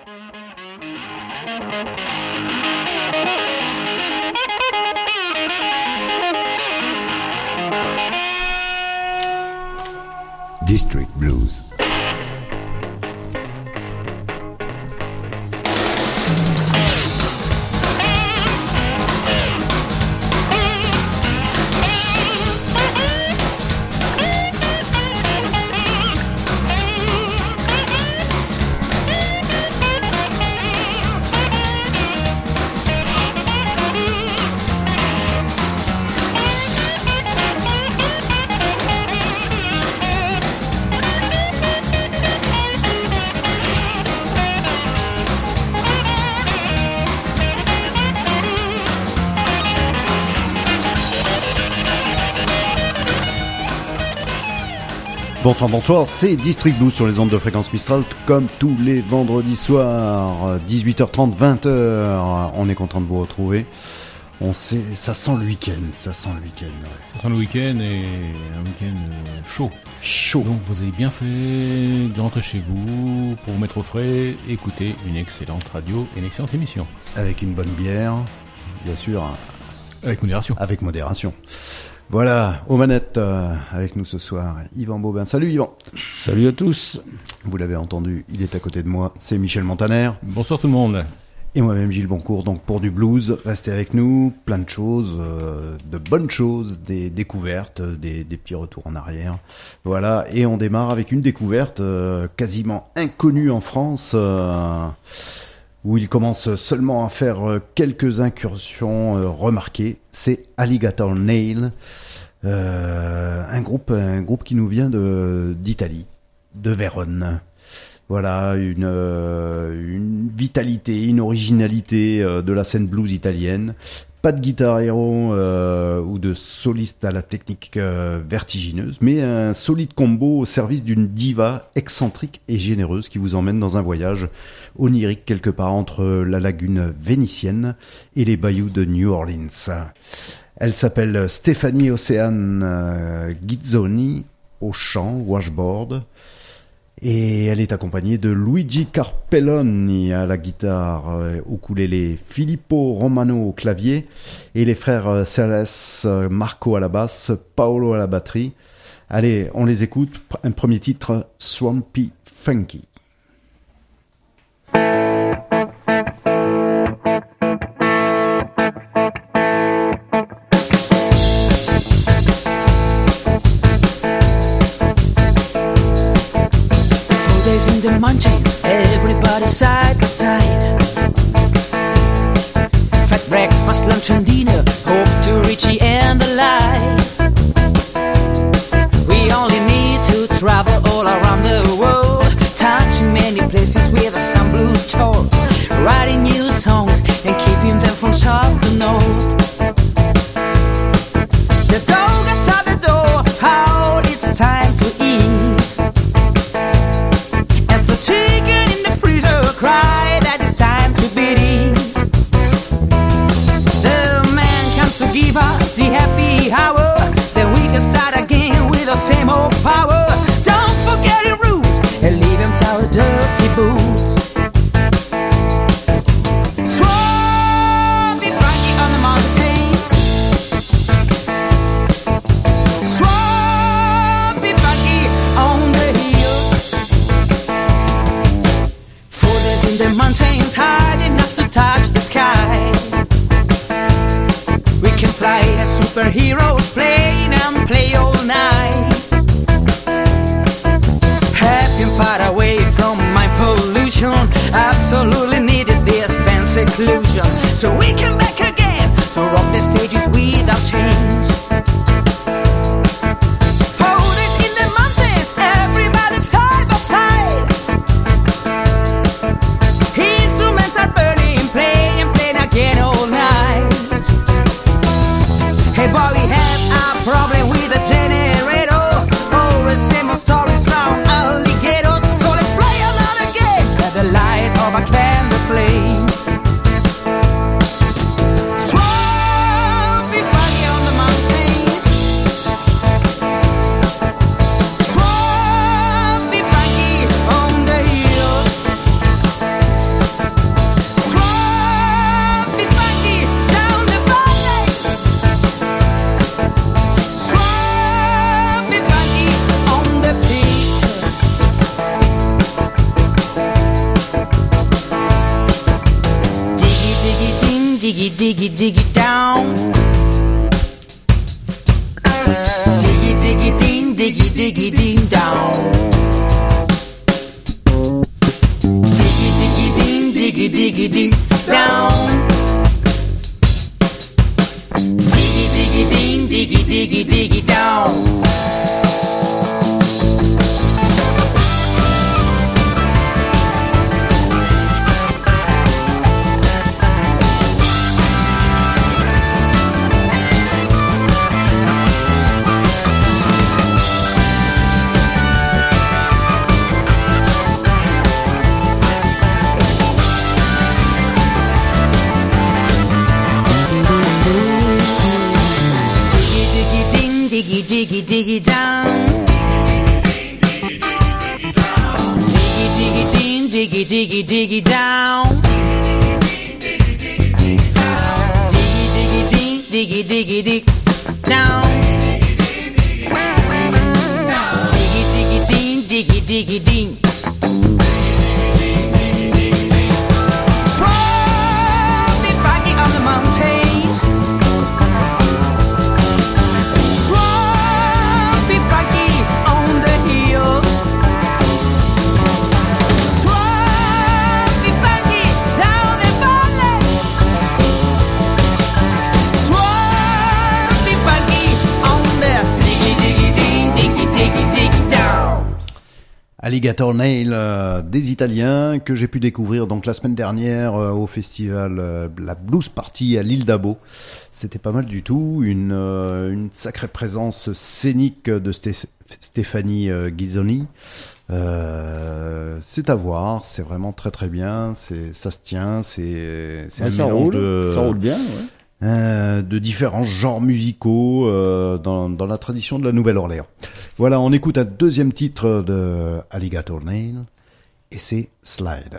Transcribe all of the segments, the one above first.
District Blues. Bonsoir, c'est District Blues sur les ondes de Fréquence Mistral, comme tous les vendredis soirs, 18h30, 20h. On est content de vous retrouver. Ça sent le week-end, Ouais. Ça sent le week-end et un week-end chaud. Donc vous avez bien fait de rentrer chez vous pour vous mettre au frais, écouter une excellente radio et une excellente émission. Avec une bonne bière, bien sûr. Avec modération. Voilà, aux manettes avec nous ce soir, Yvan Bobin. Salut Yvan. Salut à tous. Vous l'avez entendu, il est à côté de moi, c'est Michel Montaner. Bonsoir tout le monde. Et moi-même Gilles Boncourt, donc pour du blues, restez avec nous, plein de choses, de bonnes choses, des découvertes, des petits retours en arrière. Voilà, et on démarre avec une découverte quasiment inconnue en France, où il commence seulement à faire quelques incursions remarquées. C'est Alligator Nail, un groupe qui nous vient d'Italie, de Vérone. Voilà, une vitalité, une originalité de la scène blues italienne. Pas de guitare héros ou de soliste à la technique vertigineuse, mais un solide combo au service d'une diva excentrique et généreuse qui vous emmène dans un voyage onirique quelque part entre la lagune vénitienne et les bayous de New Orleans. Elle s'appelle Stéphanie Oceane Ghizzoni au chant, washboard. Et elle est accompagnée de Luigi Carpelloni à la guitare, ukulélé, Filippo Romano au clavier et les frères Ceres, Marco à la basse, Paolo à la batterie. Allez, on les écoute. Un premier titre, Swampy Funky. The mountains, everybody side by side. Fat breakfast, lunch and dinner, hope to reach the end of life. We only need to travel all around the world, touching many places with some blues tones, writing new songs and keeping them from south to north. The dog outside the door, how it's time to eat. Chicken in the freezer cry that it's time to beat it. The man comes to give us the happy hour, then we can start again with the same old power. Don't forget your roots and leave him our dirty boots. Swampy Funky on the mountains. Swampy Funky on the hills. In the mountains high enough to touch the sky. We can fly as superheroes, play and play all night. Happy and far away from my pollution, absolutely needed this band seclusion, so we can back again to rock the stages without chains. Hey boy, we have a problem with the generator. Always same old stories round alligators. So let's play another game at the light of a candle flame. Swampy Funky on the mountains. Swampy Funky on the hills. diggy, diggy down. Diggy, diggy, ding, diggy, diggy, ding down. Diggy, diggy, ding, diggy, diggy, ding down. Diggy, diggy, ding, diggy, diggy, diggy down. Diggy, diggy, diggy down. Diggy, diggy, ding, diggy, diggy, diggy down. Diggy, diggy, ding, diggy, diggy, dig down. Diggy, diggy, ding, diggy, diggy, ding. Swam me foggy on the mountains. Alligator Nail des Italiens que j'ai pu découvrir donc la semaine dernière au festival la Blues Party à l'île d'Abo. C'était pas mal du tout, une sacrée présence scénique de Stéphanie Ghisoni. C'est à voir, c'est vraiment très très bien, ça se tient, c'est un mélange ça roule bien, ouais. De différents genres musicaux dans la tradition de la Nouvelle-Orléans. Voilà, on écoute un deuxième titre de Alligator Nail et c'est Slide.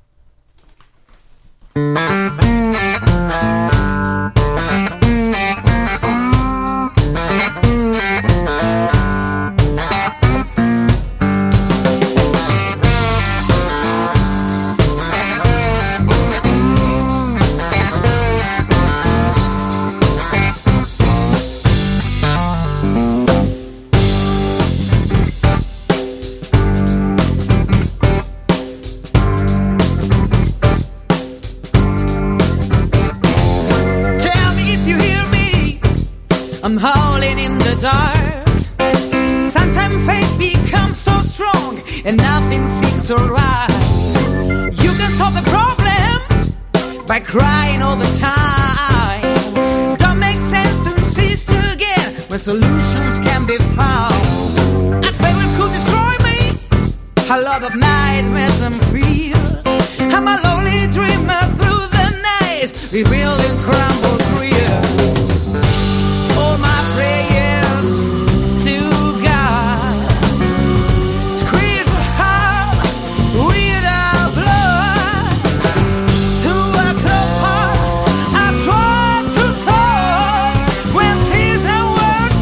I'm howling in the dark. Sometimes faith becomes so strong and nothing seems alright. You can solve the problem by crying all the time. Don't make sense to insist again when solutions can be found. I feel it could destroy me. A lot of nightmares and fears. I'm a lonely dreamer through the night, rebuilding crumbled dreams. All my prayers to God, scream for help without blood. To a close heart, I try to talk when tears and words,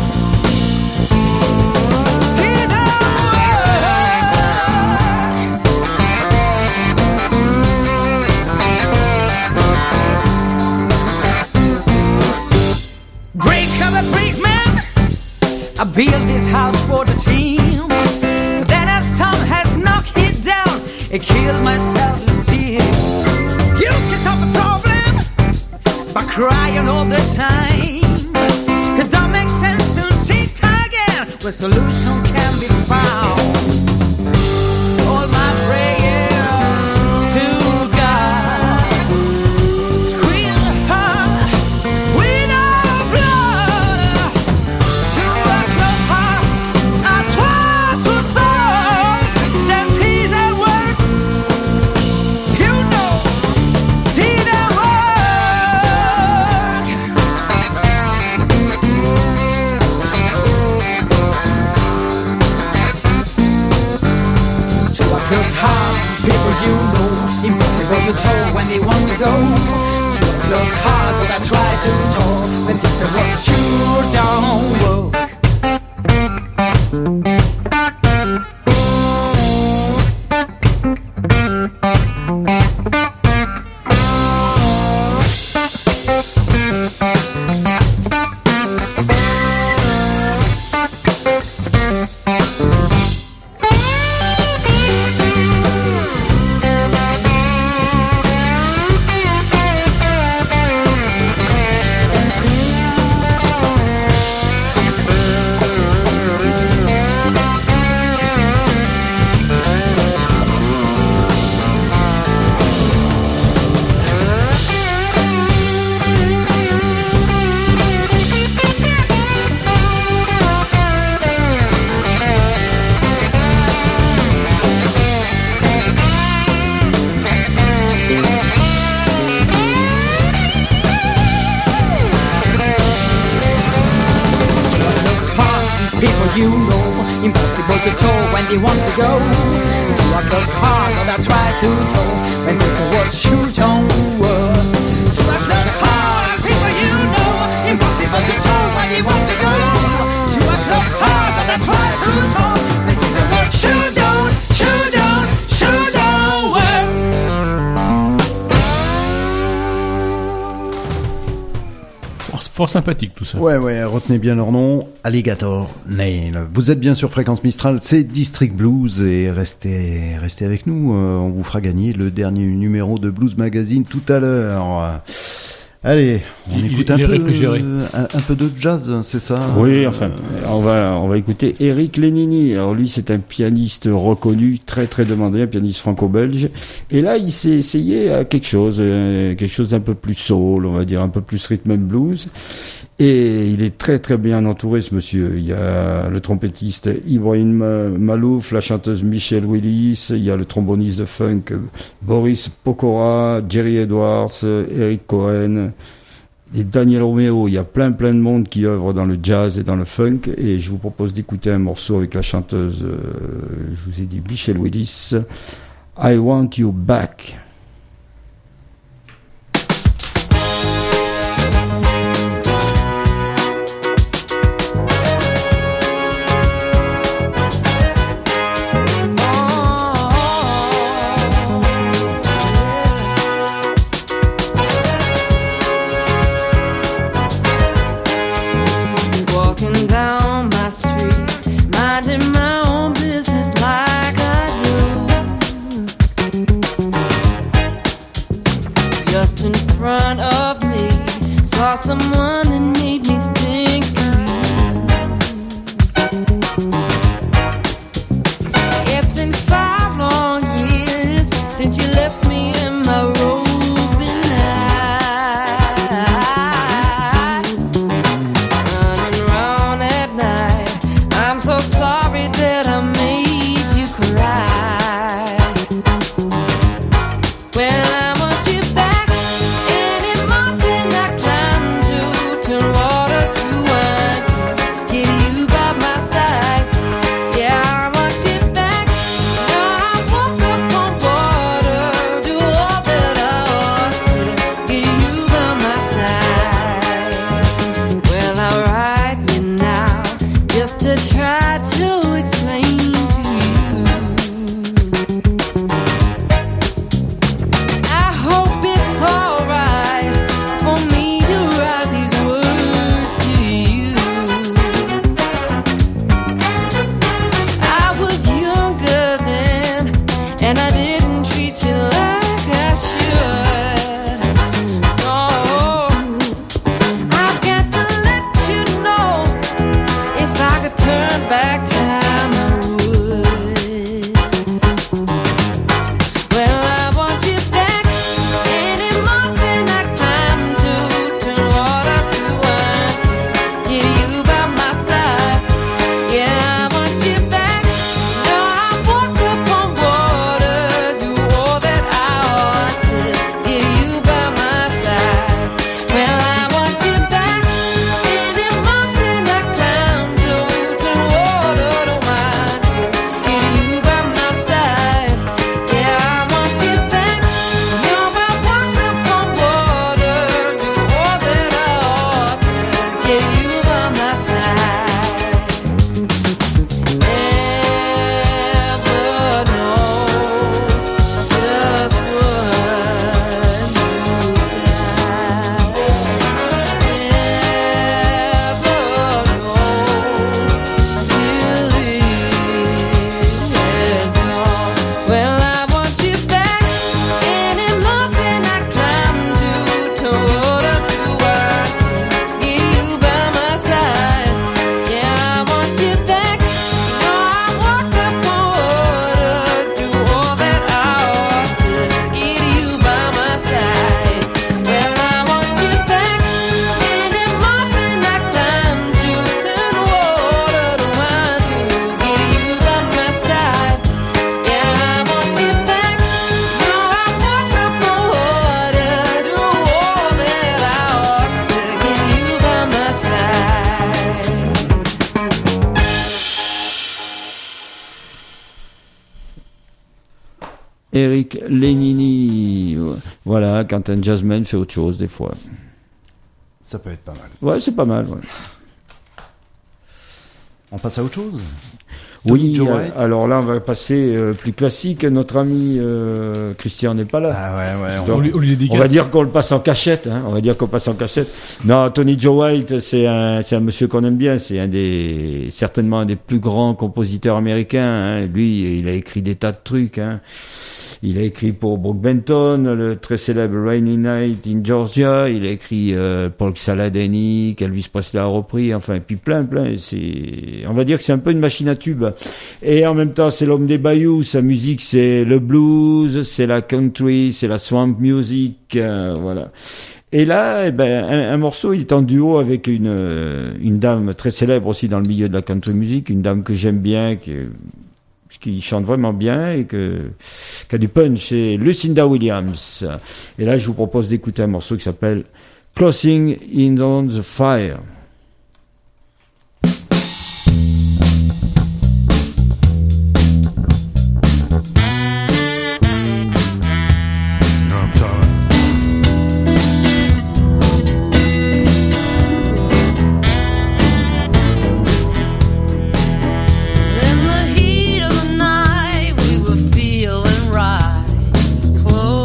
tears I built this house for the team. Then as time has knocked it down, it killed my self-esteem. You can solve a problem by crying all the time. It don't make sense to insist again when solution can be found. All my prayers to God, scream hard without blood. To a close heart, I try to talk. Them tears and words, you know, didn't work. To a close heart, people you know, impossible to tell when they want to go. To a close heart, but I try to talk when this is what you don't work. Impossible to tell when they want to go. To a close heart that I try to tell when there's a word shoot on word. To a close heart, people you know. Impossible to tell when they want to go. To a close heart that I try to tell when there's a word shoot on, shoot on, shoot on word. Fort sympathique tout ça. Ouais, retenez bien leur nom, Alligator Nail. Vous êtes bien sur Fréquence Mistral, c'est District Blues et restez avec nous, on vous fera gagner le dernier numéro de Blues Magazine tout à l'heure. Allez, on écoute un peu de jazz, c'est ça? Oui, enfin, on va écouter Eric Lénini. Alors lui, c'est un pianiste reconnu, très très demandé, un pianiste franco-belge. Et là, il s'est essayé à quelque chose d'un peu plus soul, on va dire, un peu plus rhythm and blues. Et il est très très bien entouré, ce monsieur. Il y a le trompettiste Ibrahim Malouf, la chanteuse Michelle Willis, il y a le tromboniste de funk Boris Pokora, Jerry Edwards, Eric Cohen et Daniel Romeo. Il y a plein de monde qui œuvre dans le jazz et dans le funk. Et je vous propose d'écouter un morceau avec la chanteuse, je vous ai dit Michelle Willis, I Want You Back. Someone that made me think of you. It's been 5 long years since you left me in my roving night, running around at night. I'm so sorry that I made you cry. Well, I want you back. Any mountain I climb to, turn water to Eric Lenini. Voilà, quand un jazzman fait autre chose, des fois. Ça peut être pas mal. Ouais, c'est pas mal, ouais. On passe à autre chose. Oui, Joe White. alors là, on va passer plus classique. Notre ami Christian n'est pas là. Ah ouais, Donc, On lui dédicace. on va dire qu'on le passe en cachette. Hein. On va dire qu'on passe en cachette. Non, Tony Joe White, c'est un monsieur qu'on aime bien. C'est certainement un des plus grands compositeurs américains. Hein. Lui, il a écrit des tas de trucs. Hein. Il a écrit pour Brook Benton, le très célèbre Rainy Night in Georgia. Il a écrit Paul Saladini, qu'Elvis Presley a repris. Enfin, et puis plein. On va dire que c'est un peu une machine à tube. Et en même temps, c'est l'homme des bayous. Sa musique, c'est le blues, c'est la country, c'est la swamp music. Voilà. Et là, eh ben, un morceau, il est en duo avec une dame très célèbre aussi dans le milieu de la country music, une dame que j'aime bien, qui chante vraiment bien et qui a du punch, c'est Lucinda Williams. Et là, je vous propose d'écouter un morceau qui s'appelle Closing in on the Fire.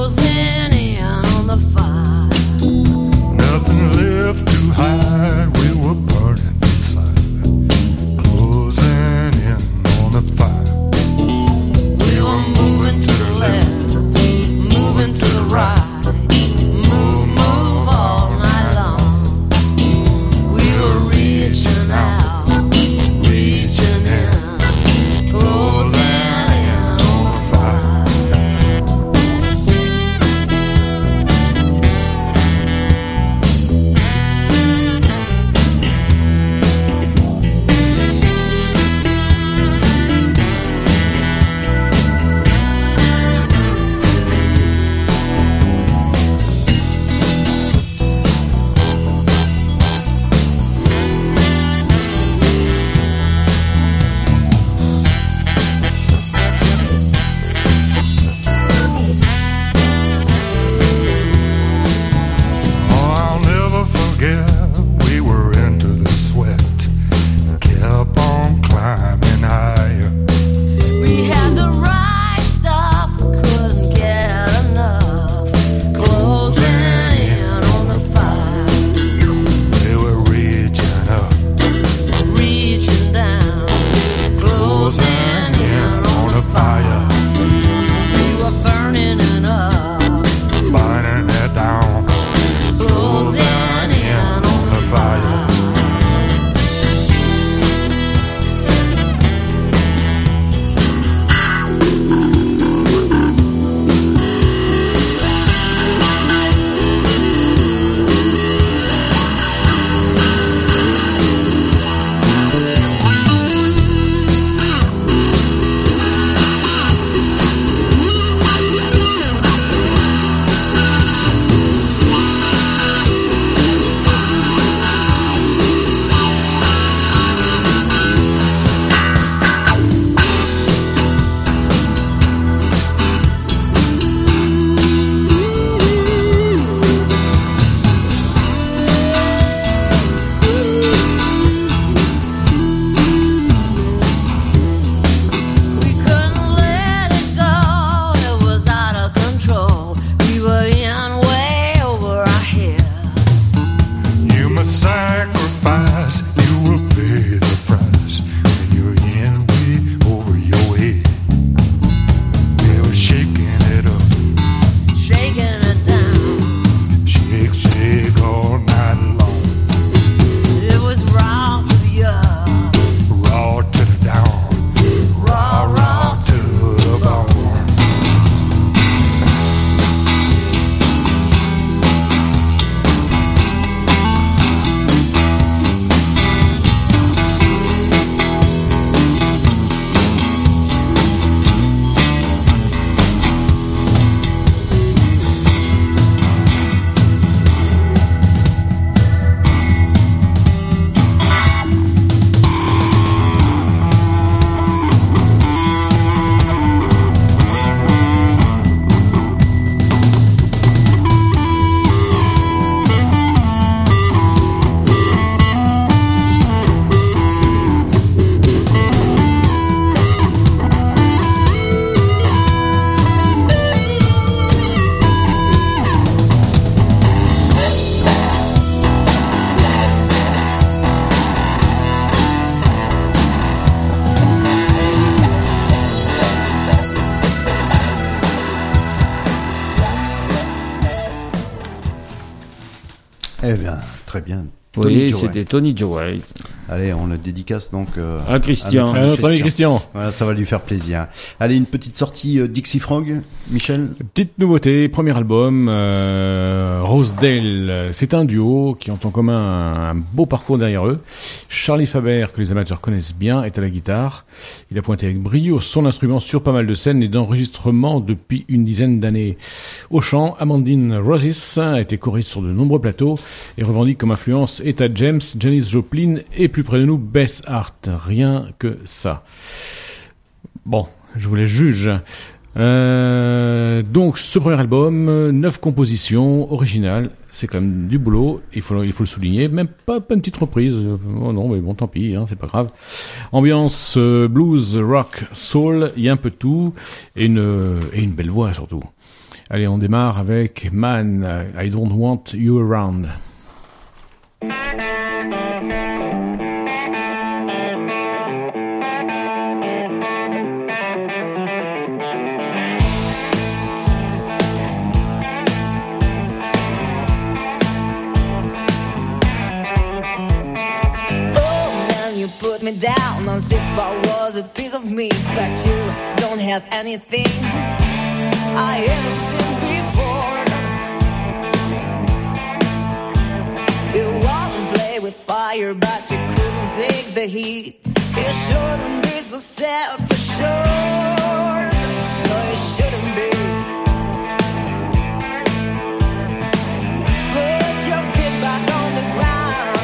Nothing left to hide. Eh bien, très bien. Oui, Joe c'était Tony Joe White. Allez, on le dédicace donc À Christian. Notre ami Christian. Voilà, ça va lui faire plaisir. Allez, une petite sortie Dixie Frog, Michel. Petite nouveauté, premier album, Rosedale. C'est un duo qui ont en commun un beau parcours derrière eux. Charlie Faber, que les amateurs connaissent bien, est à la guitare. Il a pointé avec brio son instrument sur pas mal de scènes et d'enregistrements depuis une dizaine d'années. Au chant, Amandine Rossis a été choriste sur de nombreux plateaux et revendique comme influence Etta James, Janis Joplin et plus près de nous, Bess Hart. Rien que ça. Bon, je vous laisse juger. Donc, ce premier album, 9 compositions originales, c'est quand même du boulot, il faut le souligner, même pas une petite reprise, oh non, mais bon, tant pis, hein, c'est pas grave. Ambiance blues, rock, soul, il y a un peu de tout, et une belle voix surtout. Allez, on démarre avec Man, I Don't Want You Around. Put me down as if I was a piece of me, but you don't have anything I haven't seen before. You want to play with fire, but you couldn't take the heat. You shouldn't be so self-assured. No, you shouldn't be. Put your feet back on the ground.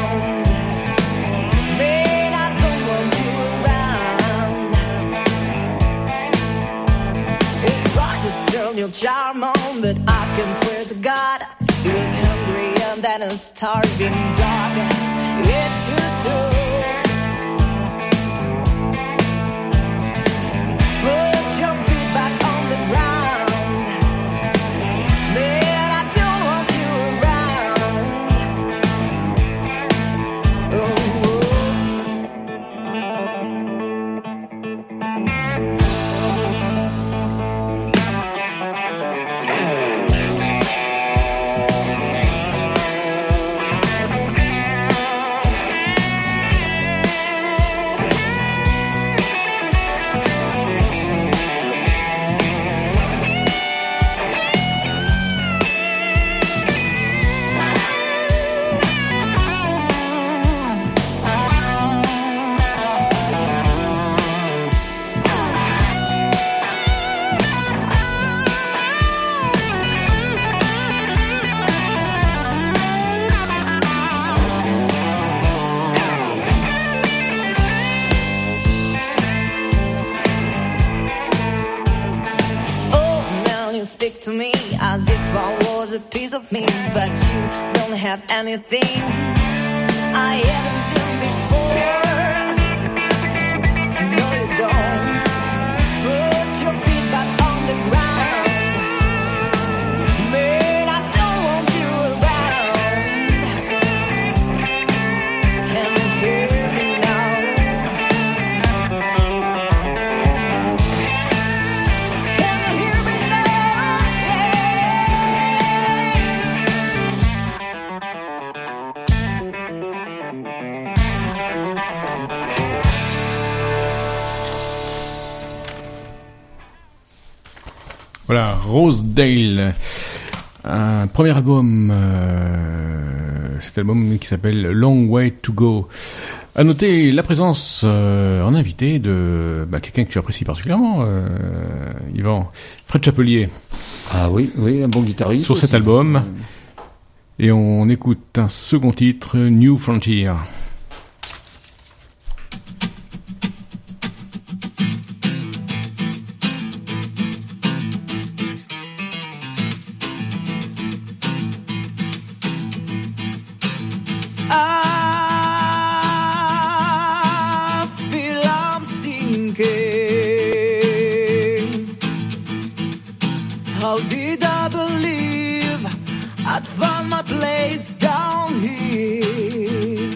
Your charm on, but I can swear to God, you look hungrier than a starving dog. Yes, you do. Put your feet back on the ground. Man, I don't want you around. Oh. Speak to me as if I was a piece of me, but you don't have anything I haven't seen before. No, you don't. Put your feet back on the ground. Man, I don't want you around. Can you hear me now? Can you hear me now? Voilà, Rosedale, un premier album, cet album qui s'appelle Long Way to Go. À noter la présence en invité de quelqu'un que tu apprécies particulièrement, Yvan, Fred Chapelier. Ah oui, un bon guitariste. Sur cet album, et on écoute un second titre, New Frontier. How did I believe I'd found my place down here?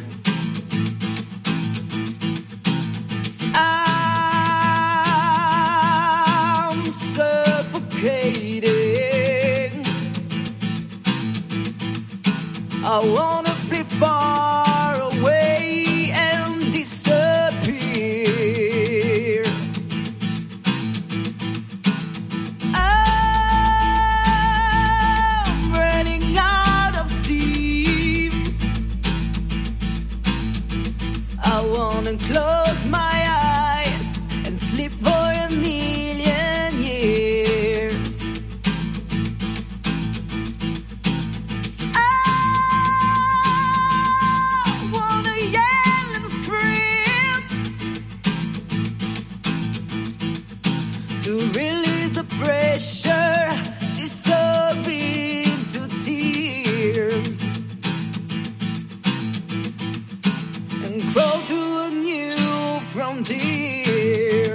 I'm suffocating. I wanna flee far away and disappear. I'm running out of steam. I wanna close my eyes and sleep for a million years. I wanna yell and scream to release the pressure, dissolve into tears, and crawl to a new frontier.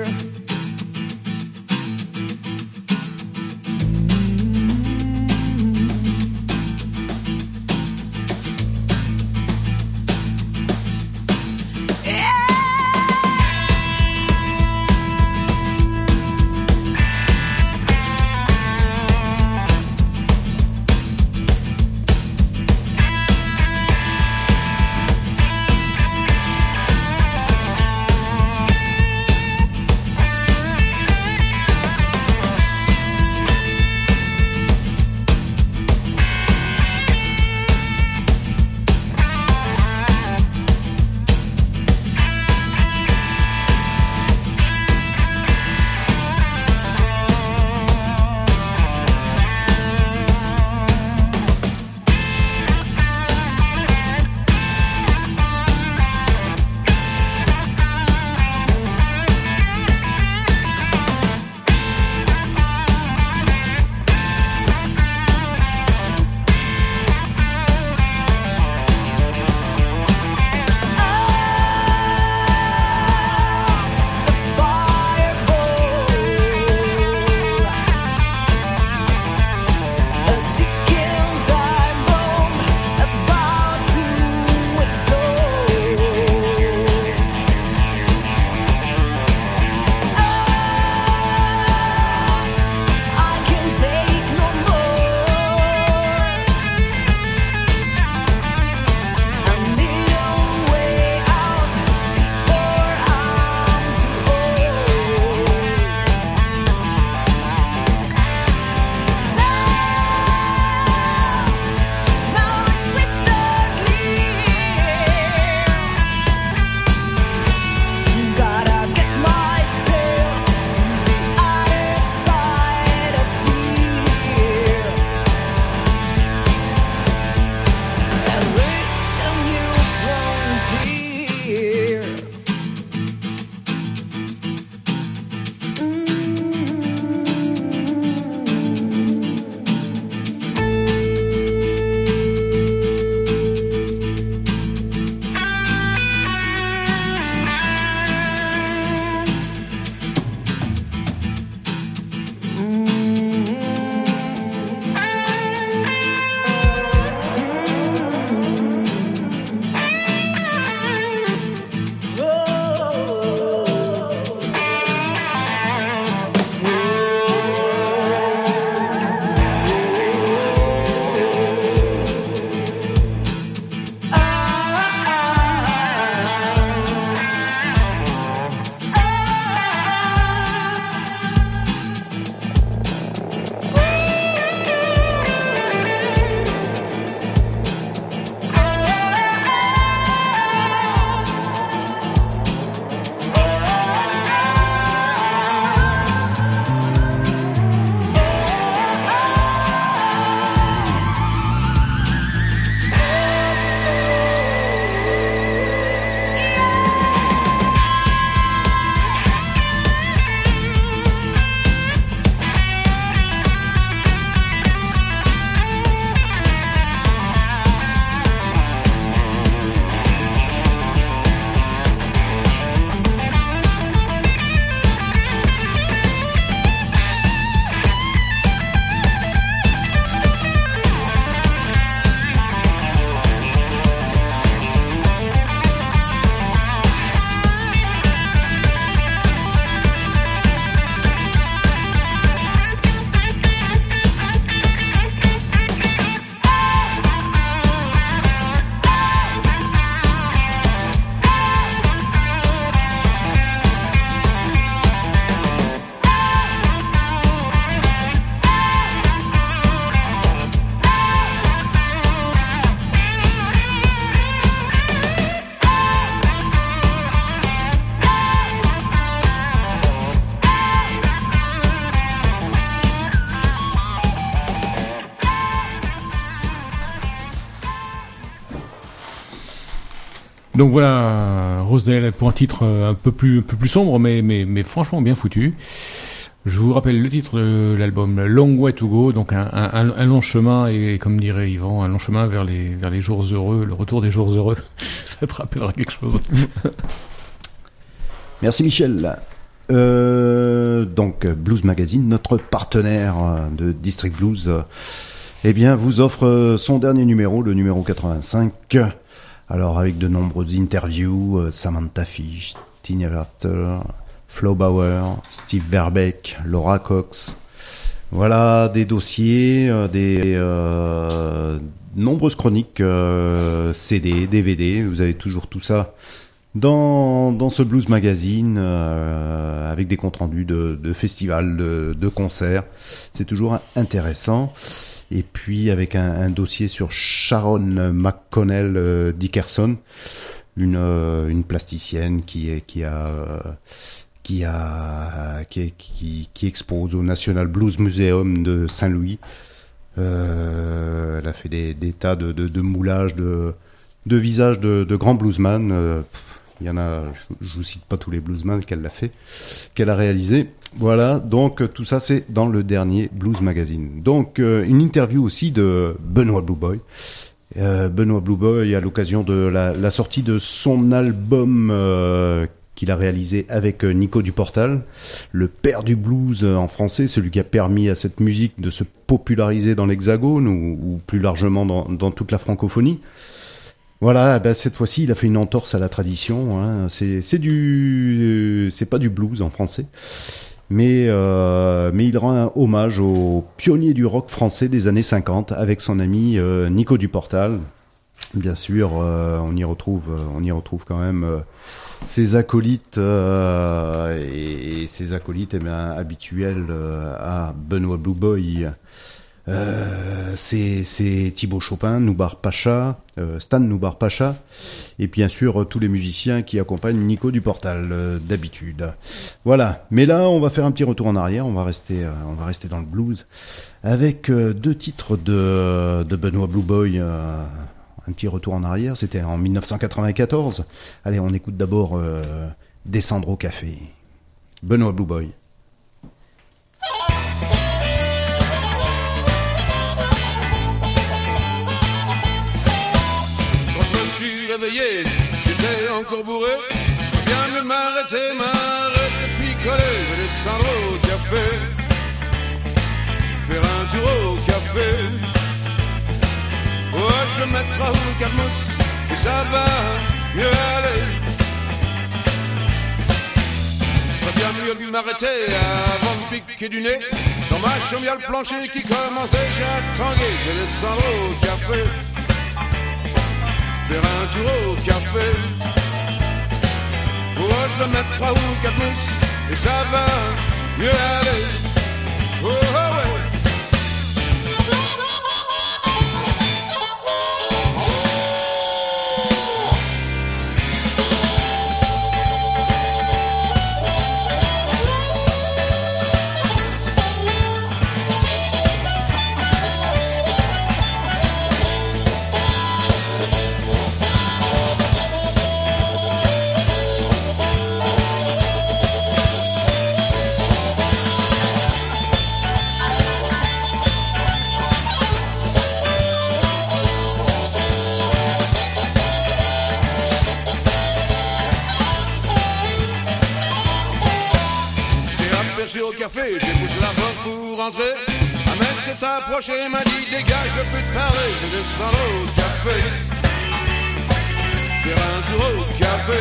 Donc voilà, Rosedale pour un titre un peu plus sombre, mais franchement bien foutu. Je vous rappelle le titre de l'album, Long Way to Go, donc un long chemin, et comme dirait Yvan, un long chemin vers les jours heureux, le retour des jours heureux. Ça te rappellera quelque chose. Merci Michel. Donc Blues Magazine, notre partenaire de District Blues, eh bien vous offre son dernier numéro, le numéro 85. Alors avec de nombreuses interviews, Samantha Fish, Tina Carter, Flo Bauer, Steve Verbeek, Laura Cox. Voilà, des dossiers, des nombreuses chroniques, CD, DVD, vous avez toujours tout ça dans ce Blues Magazine, avec des comptes rendus de festivals, de concerts. C'est toujours intéressant. Et puis avec un dossier sur Sharon McConnell Dickerson, une plasticienne qui expose au National Blues Museum de Saint-Louis. Elle a fait des tas de moulages de visages de grands bluesman. Il y en a, je vous cite pas tous les bluesman qu'elle a réalisé. Voilà, donc tout ça c'est dans le dernier Blues Magazine. Donc une interview aussi de Benoît Blue Boy. Benoît Blue Boy à l'occasion de la sortie de son album qu'il a réalisé avec Nico Duportal, le père du blues en français, celui qui a permis à cette musique de se populariser dans l'Hexagone ou plus largement dans toute la francophonie. Voilà, ben cette fois-ci, il a fait une entorse à la tradition. Hein. C'est pas du blues en français, mais il rend un hommage aux pionniers du rock français des années 50 avec son ami Nico Duportal. Bien sûr, on y retrouve quand même ses acolytes et ses acolytes habituels à Benoît Blue Boy. C'est Thibaut Chopin, Noubar Pacha, Stan Noubar Pacha, et bien sûr tous les musiciens qui accompagnent Nico Duportal d'habitude. Voilà. Mais là, on va faire un petit retour en arrière. On va rester dans le blues avec deux titres de Benoît Blue Boy. Un petit retour en arrière. C'était en 1994. Allez, on écoute d'abord Descendre au café. Benoît Blue Boy. Réveillé, j'étais encore bourré. Faut bien mieux m'arrêter, picoler. Je vais descendre au café, faire un tour au café. Ouais, je vais mettre 3 ou 4 mousses et ça va mieux aller. Faut bien mieux m'arrêter avant de piquer du nez. Dans ma chambre, y'a le plancher qui commence déjà à tanguer. Je vais descendre au café, faire un tour au café. Oh, je vais mettre 3 ou 4 mousses et ça va mieux aller. Oh, oh ouais. Au café, j'ai poussé la porte pour rentrer. Un mec s'est approché, m'a dit dégage, je peux plus te parler. Je descends au café, faire un tour au café.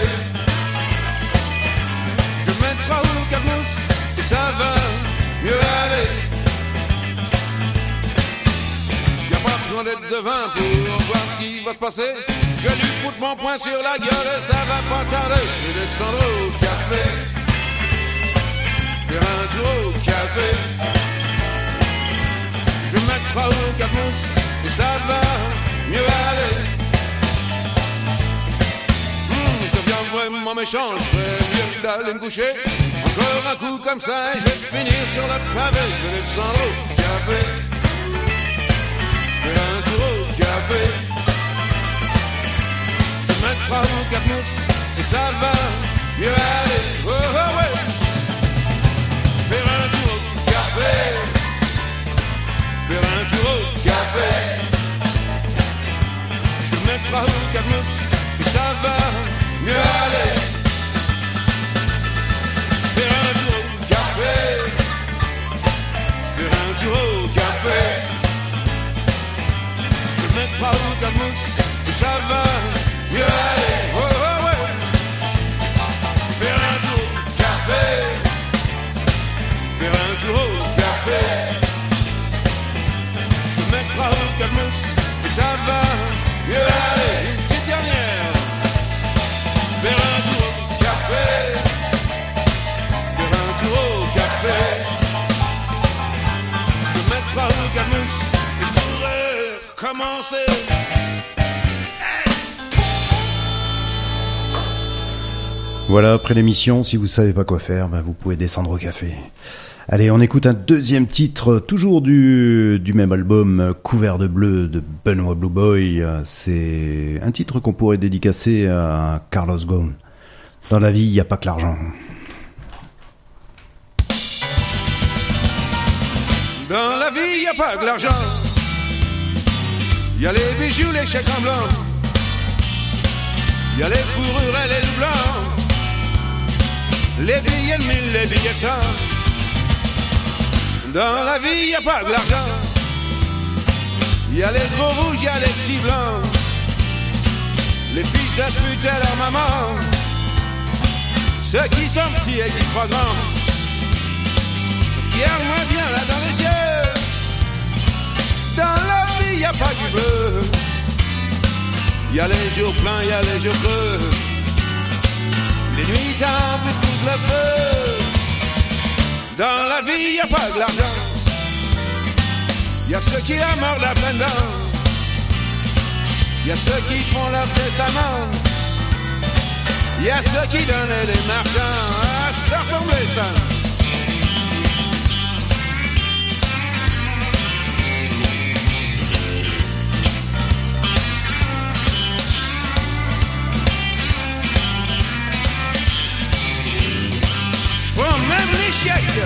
Je mets 3 ou 4 mousses et ça va mieux aller. Y'a pas besoin d'être devin pour voir ce qui va se passer. Je lui foutre mon poing sur la gueule et ça va pas tarder. Je descends au café, faire un tour au café. Je vais mettre 3 ou 4 mousses et ça va mieux aller. Je deviens vraiment méchant, je ferais mieux d'aller me coucher. Encore un coup comme ça et je vais finir sur le pavé. Je vais descendre au café, faire un tour au café. Je vais mettre 3 ou 4 mousses calmos et ça va mieux aller. Oh, oh, ouais. Faire un tour au café, faire un tour au café. Je me mettrai au calmos et ça va mieux aller. Faire un tour au café, faire un tour au café. Je me mettrai au calmos et ça va mieux aller. Oh, oh, ouais. Faire un tour au café, faire un tour au café. Je me mettrai au calmos et ça va mieux aller. Une petite dernière. Faire un tour au café, faire un tour au café. Je me mettrai au calmos et je pourrai commencer. Voilà, après l'émission, si vous savez pas quoi faire, ben vous pouvez descendre au café. Allez, on écoute un deuxième titre, toujours du même album, Couvert de bleu de Benoît Blue Boy. C'est un titre qu'on pourrait dédicacer à Carlos Ghosn. Dans la vie, il n'y a pas que l'argent. Dans la vie, y a pas que l'argent. Y a les bijoux, les chèques en blanc. Y a les fourrures et les doublons. Les billets de 1000, les billets de 100. Dans la vie, y a pas que l'argent. Y a les gros rouges, y a les petits blancs. Les fils de pute et leur maman. Ceux qui sont petits et qui se croient grands. Regarde-moi bien là dans les yeux. Dans la vie, y a pas du bleu. Y a les jours pleins, y a les jours creux. Les nuits t'as envie de foutre le feu. Dans la vie, y a pas que l'argent. Y a ceux qui la mordent à pleines dents. Y a ceux qui font leur testament. Y a ceux qui donnent des marchands. Ah, ça tombe les femmes. J'prends même les chèques.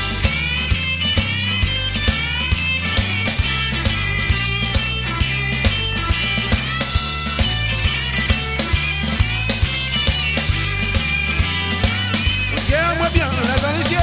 Regarde-moi bien là dans les yeux.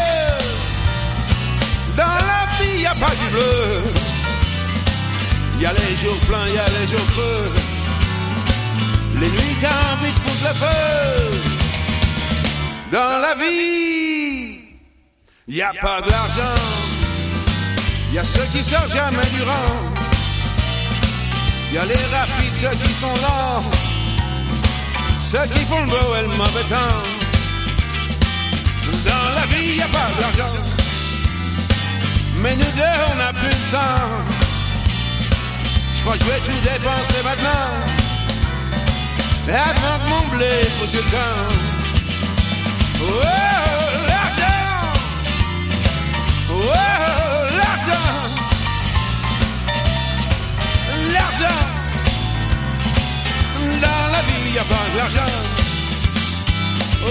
Dans la vie, y a pas du bleu. Y a les jours pleins, y a les jours creux. Les nuits t'as envie de foutre le feu. Dans la vie, y a pas de l'argent. Y a ceux qui sortent jamais du rang. Y a les rapides, ceux qui sont lents. Ceux qui font le beau et le mauvais temps. Dans la vie, y a pas d'argent. Mais nous deux, on n'a plus le temps. Je crois que je vais tout dépenser maintenant. Avant que mon blé foute le camp. Oh, l'argent. Oh, l'argent. L'argent. Dans la vie, y a pas de l'argent. Oh,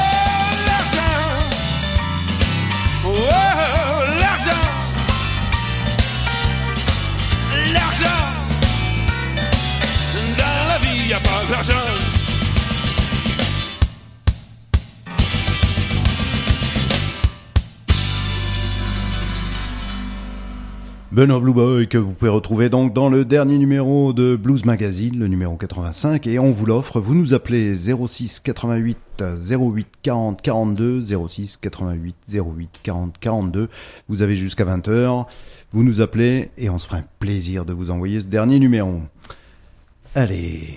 oh, l'argent, l'argent, dans la vie y a pas d'argent. Benoît Blue Boy que vous pouvez retrouver donc dans le dernier numéro de Blues Magazine, le numéro 85, et on vous l'offre. Vous nous appelez 06 88 08 40 42, 06 88 08 40 42. Vous avez jusqu'à 20h. Vous nous appelez et on se fera un plaisir de vous envoyer ce dernier numéro. Allez.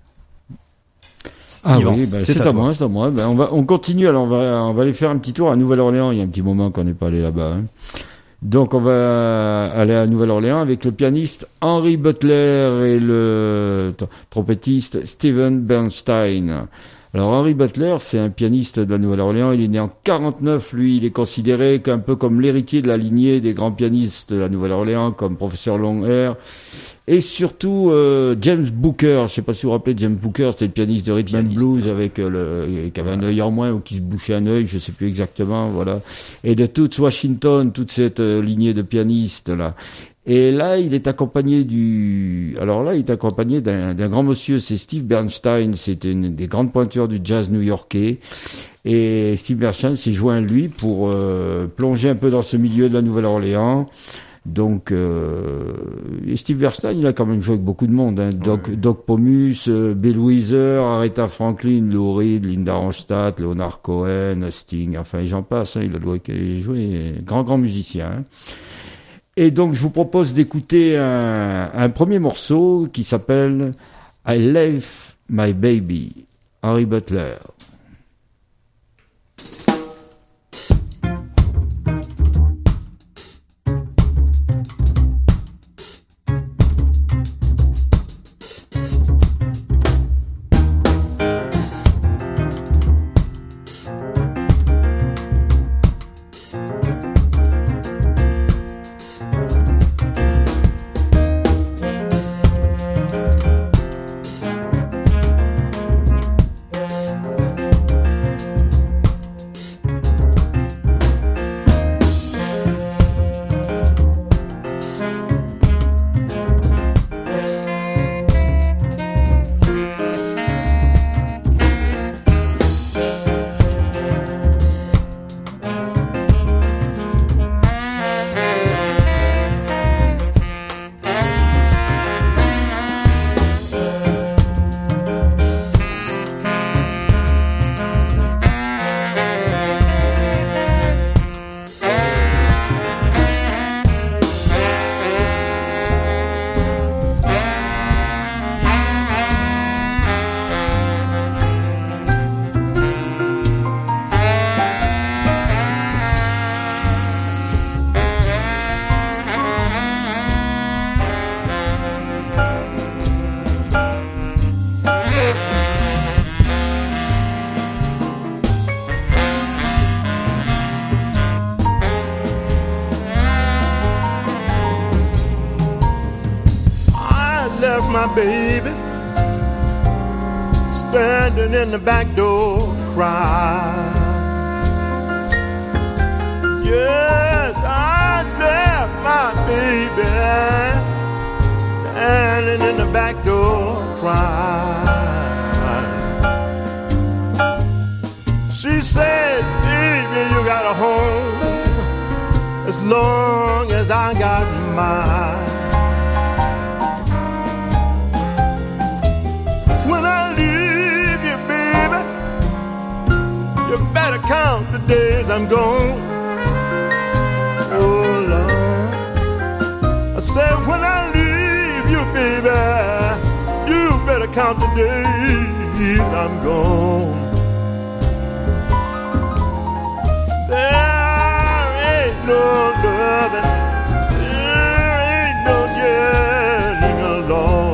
Ah Yvan, oui, bah, c'est à moi, c'est à moi. Ben, on continue, alors on va aller faire un petit tour à Nouvelle-Orléans. Il y a un petit moment qu'on n'est pas allé là-bas, hein. Donc on va aller à Nouvelle-Orléans avec le pianiste Henry Butler et le trompettiste Steven Bernstein. Alors Henry Butler, c'est un pianiste de la Nouvelle-Orléans, il est né en 49, lui il est considéré un peu comme l'héritier de la lignée des grands pianistes de la Nouvelle-Orléans comme professeur Longhair et surtout James Booker, je sais pas si vous vous rappelez James Booker, c'était le pianiste de rhythm and blues avec qui avait un œil en moins ou qui se bouchait un œil, je sais plus exactement, voilà. Et de Toots Washington, toute cette lignée de pianistes là. Et là, il est accompagné d'un grand monsieur, c'est Steve Bernstein, c'était une des grandes pointures du jazz new-yorkais. Et Steve Bernstein s'est joint à lui pour plonger un peu dans ce milieu de la Nouvelle-Orléans. Donc, et Steve Bernstein, il a quand même joué avec beaucoup de monde, hein. Doc Pomus, Bill Wheeler, Aretha Franklin, Lou Reed, Linda Ronstadt, Leonard Cohen, Sting, enfin, j'en passe, hein, il a joué, grand musicien, hein. Et donc, je vous propose d'écouter un premier morceau qui s'appelle I Left My Baby, Henry Butler. My baby standing in the back door crying. Yes, I left my baby standing in the back door crying. She said, baby, you got a home as long as I got mine. Better count the days I'm gone. Oh Lord, I said when I leave you, baby, you better count the days I'm gone. There ain't no loving, there ain't no getting along.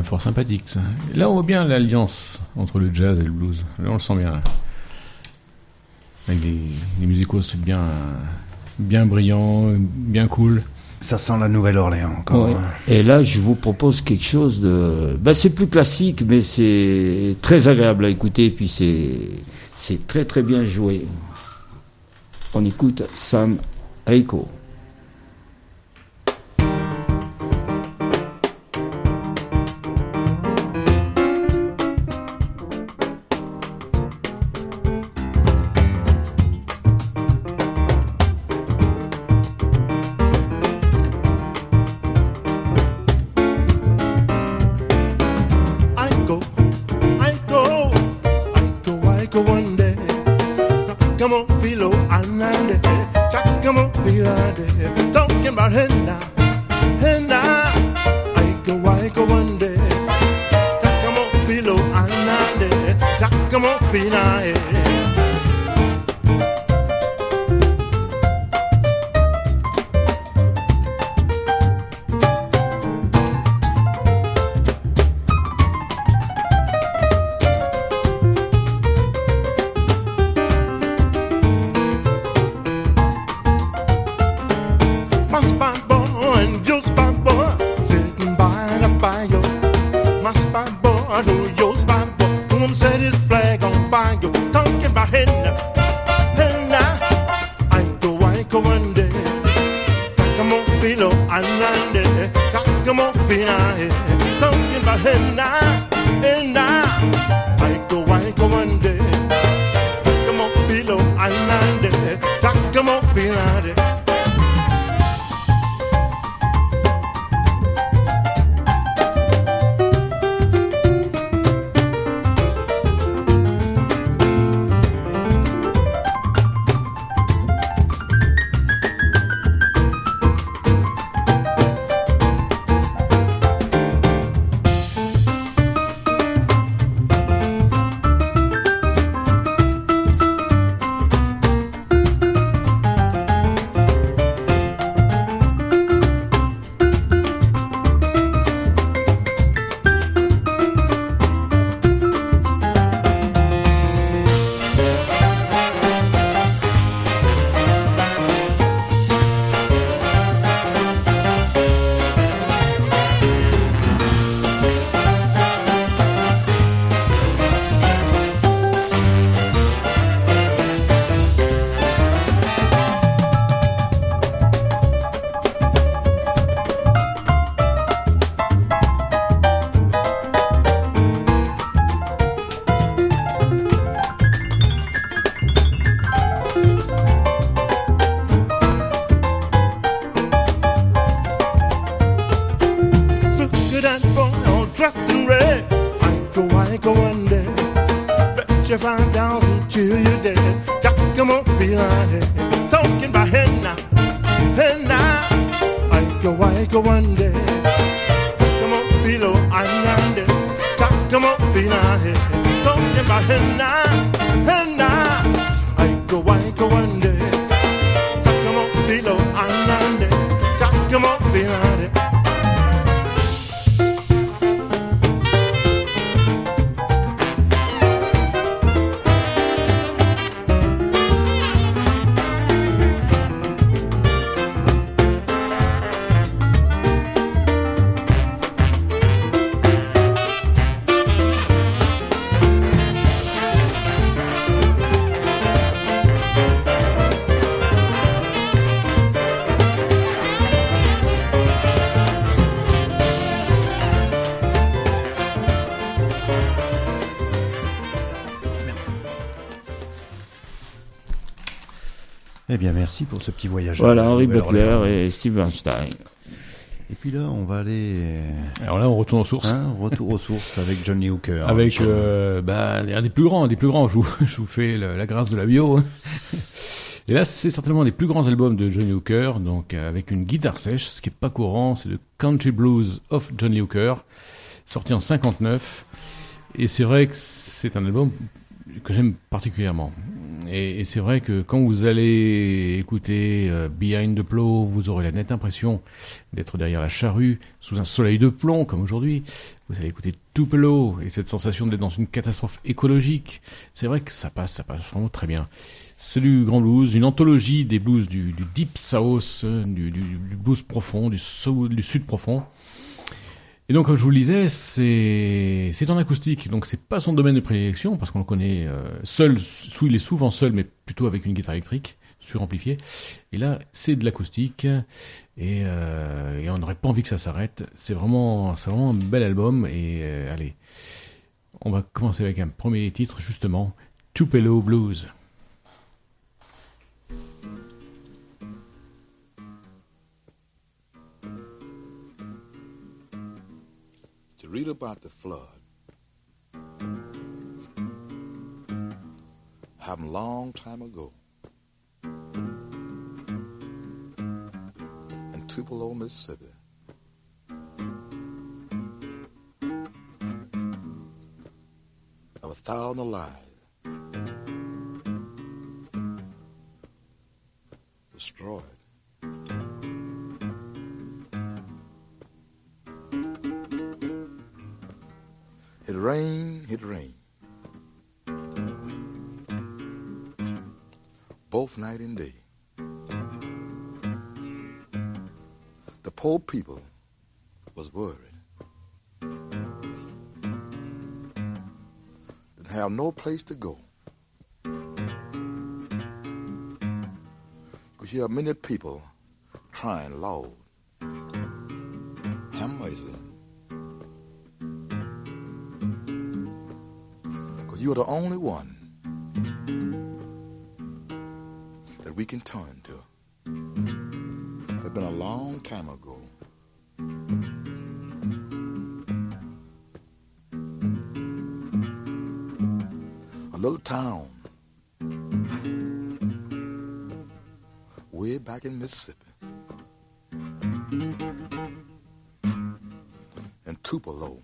fort sympathique, ça. Là, on voit bien l'alliance entre le jazz et le blues. Là, on le sent bien. Avec des musicos bien brillants, bien cool. Ça sent la Nouvelle-Orléans encore. Ouais. Et là, je vous propose quelque chose de... c'est plus classique, mais c'est très agréable à écouter, et puis c'est très très bien joué. On écoute Sam Rico. Eh bien, merci pour ce petit voyage. Voilà, Henry Butler et Steve Bernstein. Et puis là, on va aller... Alors là, on retourne aux sources. Retour aux sources avec Johnny Hooker. Avec un des plus grands. Je vous fais la grâce de la bio. Et là, c'est certainement des plus grands albums de Johnny Hooker, donc avec une guitare sèche, ce qui est pas courant. C'est le Country Blues of Johnny Hooker, sorti en 59. Et c'est vrai que c'est un album que j'aime particulièrement. Et c'est vrai que quand vous allez écouter Behind the Plow, vous aurez la nette impression d'être derrière la charrue, sous un soleil de plomb, comme aujourd'hui. Vous allez écouter Tupelo, et cette sensation d'être dans une catastrophe écologique. C'est vrai que ça passe vraiment très bien. C'est du grand blues, une anthologie des blues du Deep South, du blues profond, du sud profond. Et donc, comme je vous le disais, c'est en acoustique, donc c'est pas son domaine de prédilection, parce qu'on le connaît seul, il est souvent seul, mais plutôt avec une guitare électrique, suramplifiée. Et là, c'est de l'acoustique, et on n'aurait pas envie que ça s'arrête. C'est vraiment un bel album, et allez, on va commencer avec un premier titre, justement, Tupelo Blues. To read about the flood happened a long time ago in Tupelo, Mississippi. Of 1,000 lives destroyed. It rained, both night and day. The poor people was worried. Didn't have no place to go. You could hear many people crying loud. Have mercy. You're the only one that we can turn to. It's been a long time ago. A little town way back in Mississippi, in Tupelo.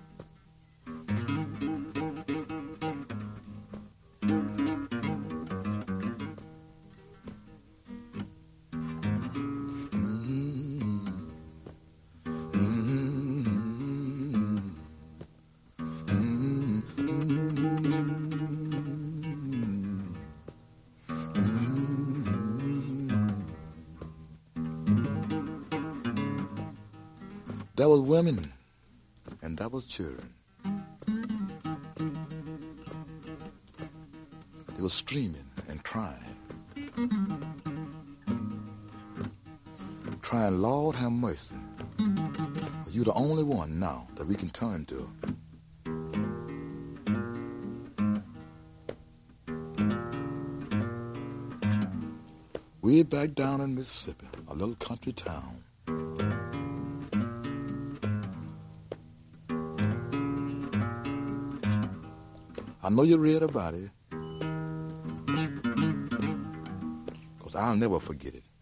There was women and there was children. They were screaming and crying. Crying, Lord have mercy. You're the only one now that we can turn to. Way back down in Mississippi, a little country town. I know you read about it, because I'll never forget it.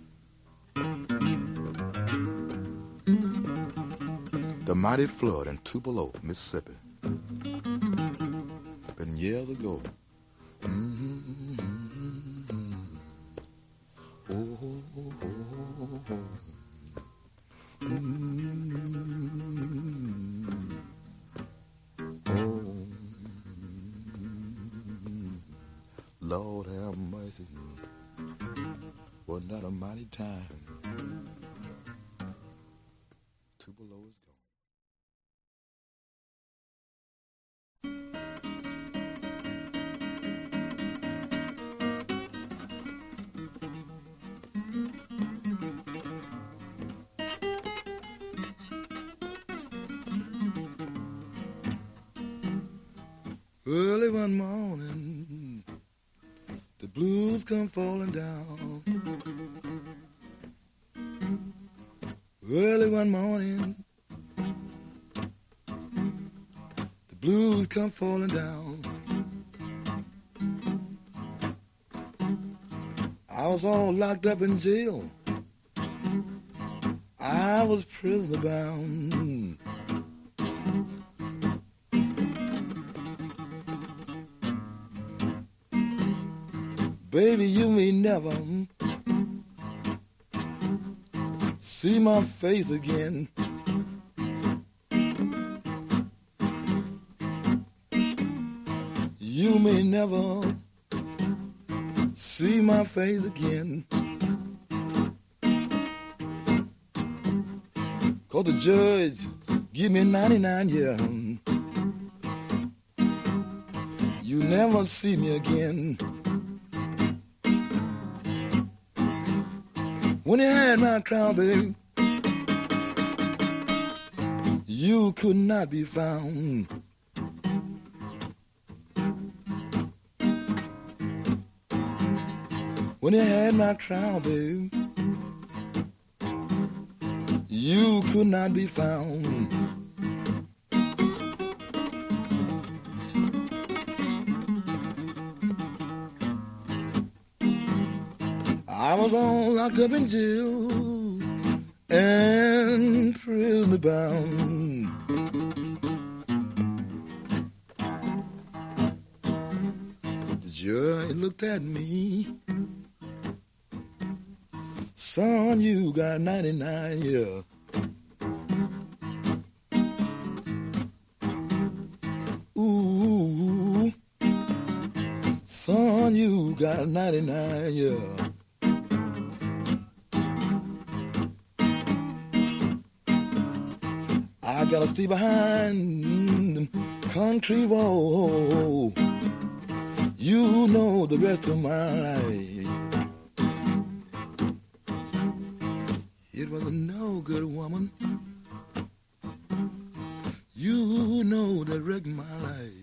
The mighty flood in Tupelo, Mississippi. Been years ago. Lord have mercy. Wasn't that a mighty time? Tupelo is gone. Early one morning, the blues come falling down. Early one morning, the blues come falling down. I was all locked up in jail. I was prisoner bound. Baby, you may never see my face again. You may never see my face again. 'Cause the judge give me 99 years. You never see me again. When you had my crown, baby, you could not be found. When you had my crown, baby, you could not be found. I was all locked up in jail and prison bound. The judge looked at me. Son, you got 99 years. Ooh, son, you got 99 years. I gotta stay behind the country wall. You know the rest of my life. It was a no good woman. You know that wrecked my life.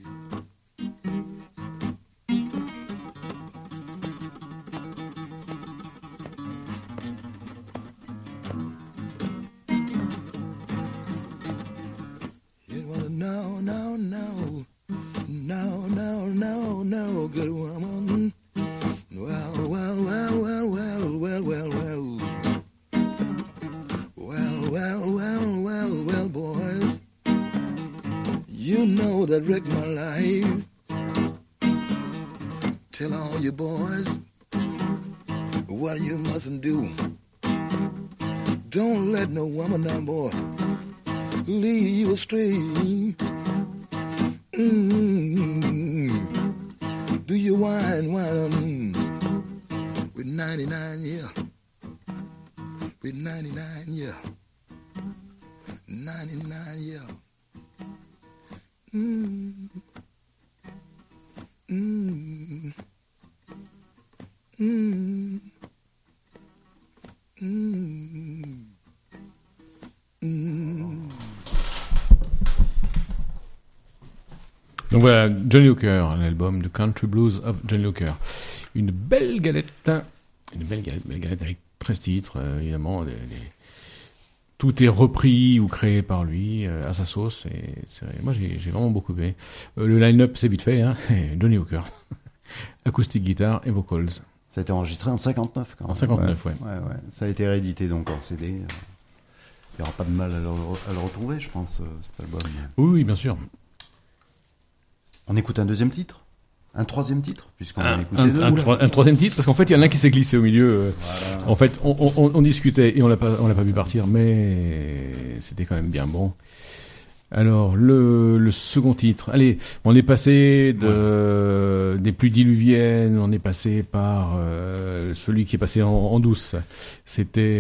It was a no good woman. Well, boys, you know that wrecked my life. Tell all your boys what you mustn't do. Don't let no woman down, boy, lead you astray. Do you whine with 99 years? With 99 years. 99 years. Donc voilà, Johnny Hooker, l'album de Country Blues of Johnny Hooker. Une belle galette avec 13 titres, évidemment. Tout est repris ou créé par lui à sa sauce. Moi, j'ai vraiment beaucoup aimé. Le line-up, c'est vite fait. Hein. Johnny Hooker, acoustique, guitare et vocals. Ça a été enregistré en 59 quand même. En 59, ouais. Ça a été réédité donc en CD. Il n'y aura pas de mal à le retrouver, je pense, cet album. Oui, bien sûr. On écoute un deuxième titre, un troisième titre, puisqu'on a écouté deux. Un troisième titre, parce qu'en fait, il y en a un qui s'est glissé au milieu. Voilà. En fait, on discutait et on l'a pas vu partir, mais c'était quand même bien bon. Alors, le second titre. Allez, on est passé des pluies diluviennes, on est passé par celui qui est passé en douce. C'était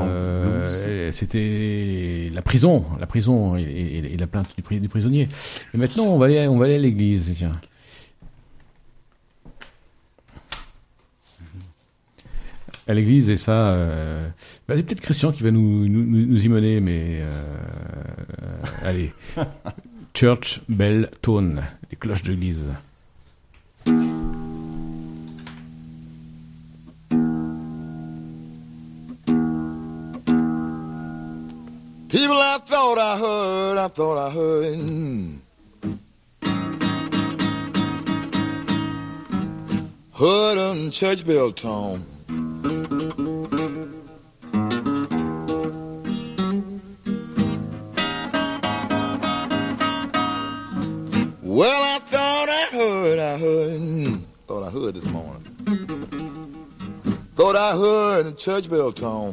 la prison et la plainte du prisonnier. Et maintenant, on va aller à l'église, tiens. À l'église, et ça, c'est peut-être Christian qui va nous y mener, mais allez. Church Bell Tone, les cloches d'église. People I thought I heard heard on church bell tone. Well, I thought I heard Thought I heard this morning. Thought I heard the church bell tone.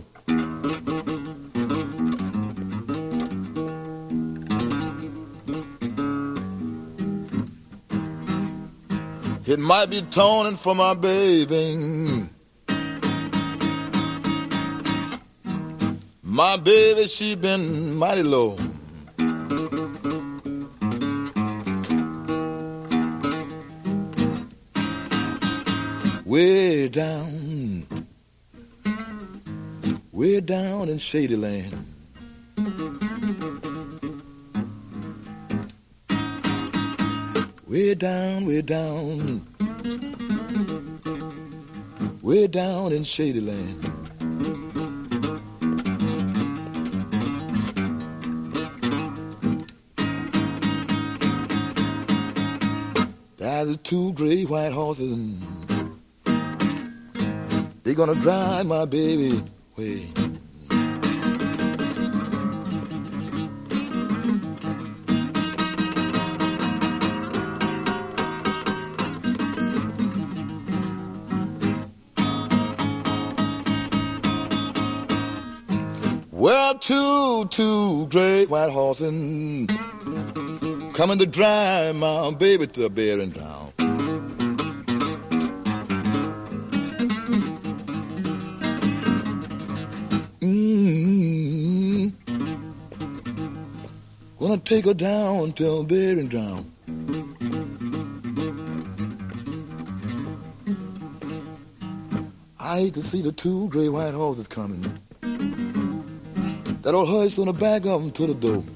It might be toning for my baby. My baby, she been mighty low. Way down in Shady Land. Way down in Shady Land. There's two great white horses. They're gonna drive my baby away. Well, two great white horses coming to drive my baby to a bearing ground. Gonna take her down to a bearing ground. I hate to see the two great white horses coming. That old hearse gonna back up to the door.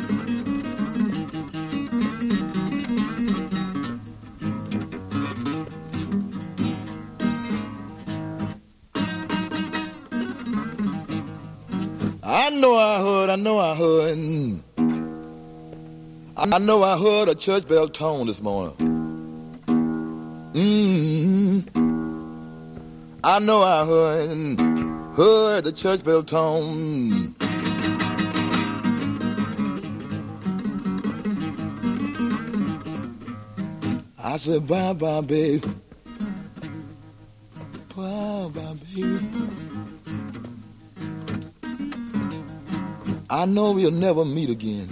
I know I heard a church bell tone this morning. I know I heard the church bell tone. I said, bye-bye, babe. Bye-bye, baby. I know we'll never meet again.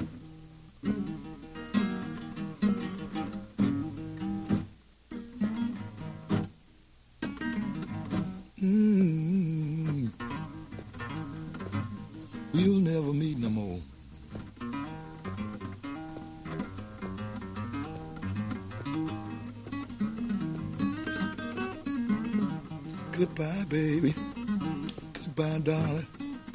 We'll never meet no more. Goodbye, baby. Goodbye, darling.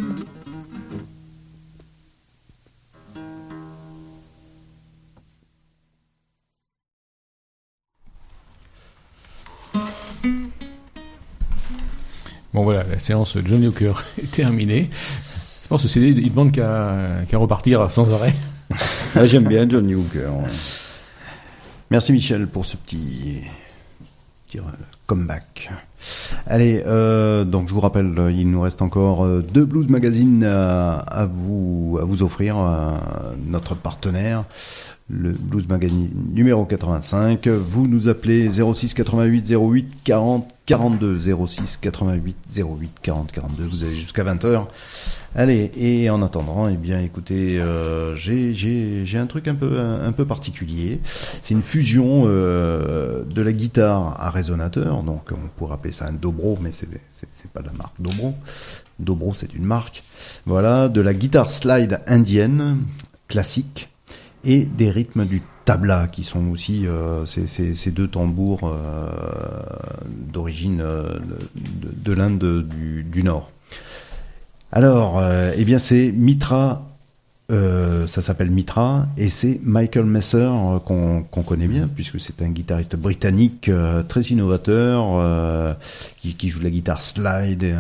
Bon voilà, la séance Johnny Hooker est terminée. Je pense que ce CD, il demande qu'à repartir sans arrêt. Ah, j'aime bien Johnny Hooker. Ouais. Merci Michel pour ce petit comeback. Allez, donc je vous rappelle, il nous reste encore 2 Blues Magazine à vous offrir, notre partenaire. Le Blues Magazine numéro 85. Vous nous appelez 06 88 08 40 42. 06 88 08 40 42. Vous avez jusqu'à 20h. Allez, et en attendant, eh bien, écoutez, j'ai un truc un peu particulier. C'est une fusion de la guitare à résonateur. Donc, on pourrait appeler ça un dobro, mais c'est pas la marque Dobro. Dobro, c'est une marque. Voilà, de la guitare slide indienne classique. Et des rythmes du tabla qui sont aussi ces 2 tambours d'origine de l'Inde du Nord. Alors, eh bien c'est Mitra, ça s'appelle Mitra, et c'est Michael Messer qu'on connaît bien puisque c'est un guitariste britannique très innovateur qui joue de la guitare slide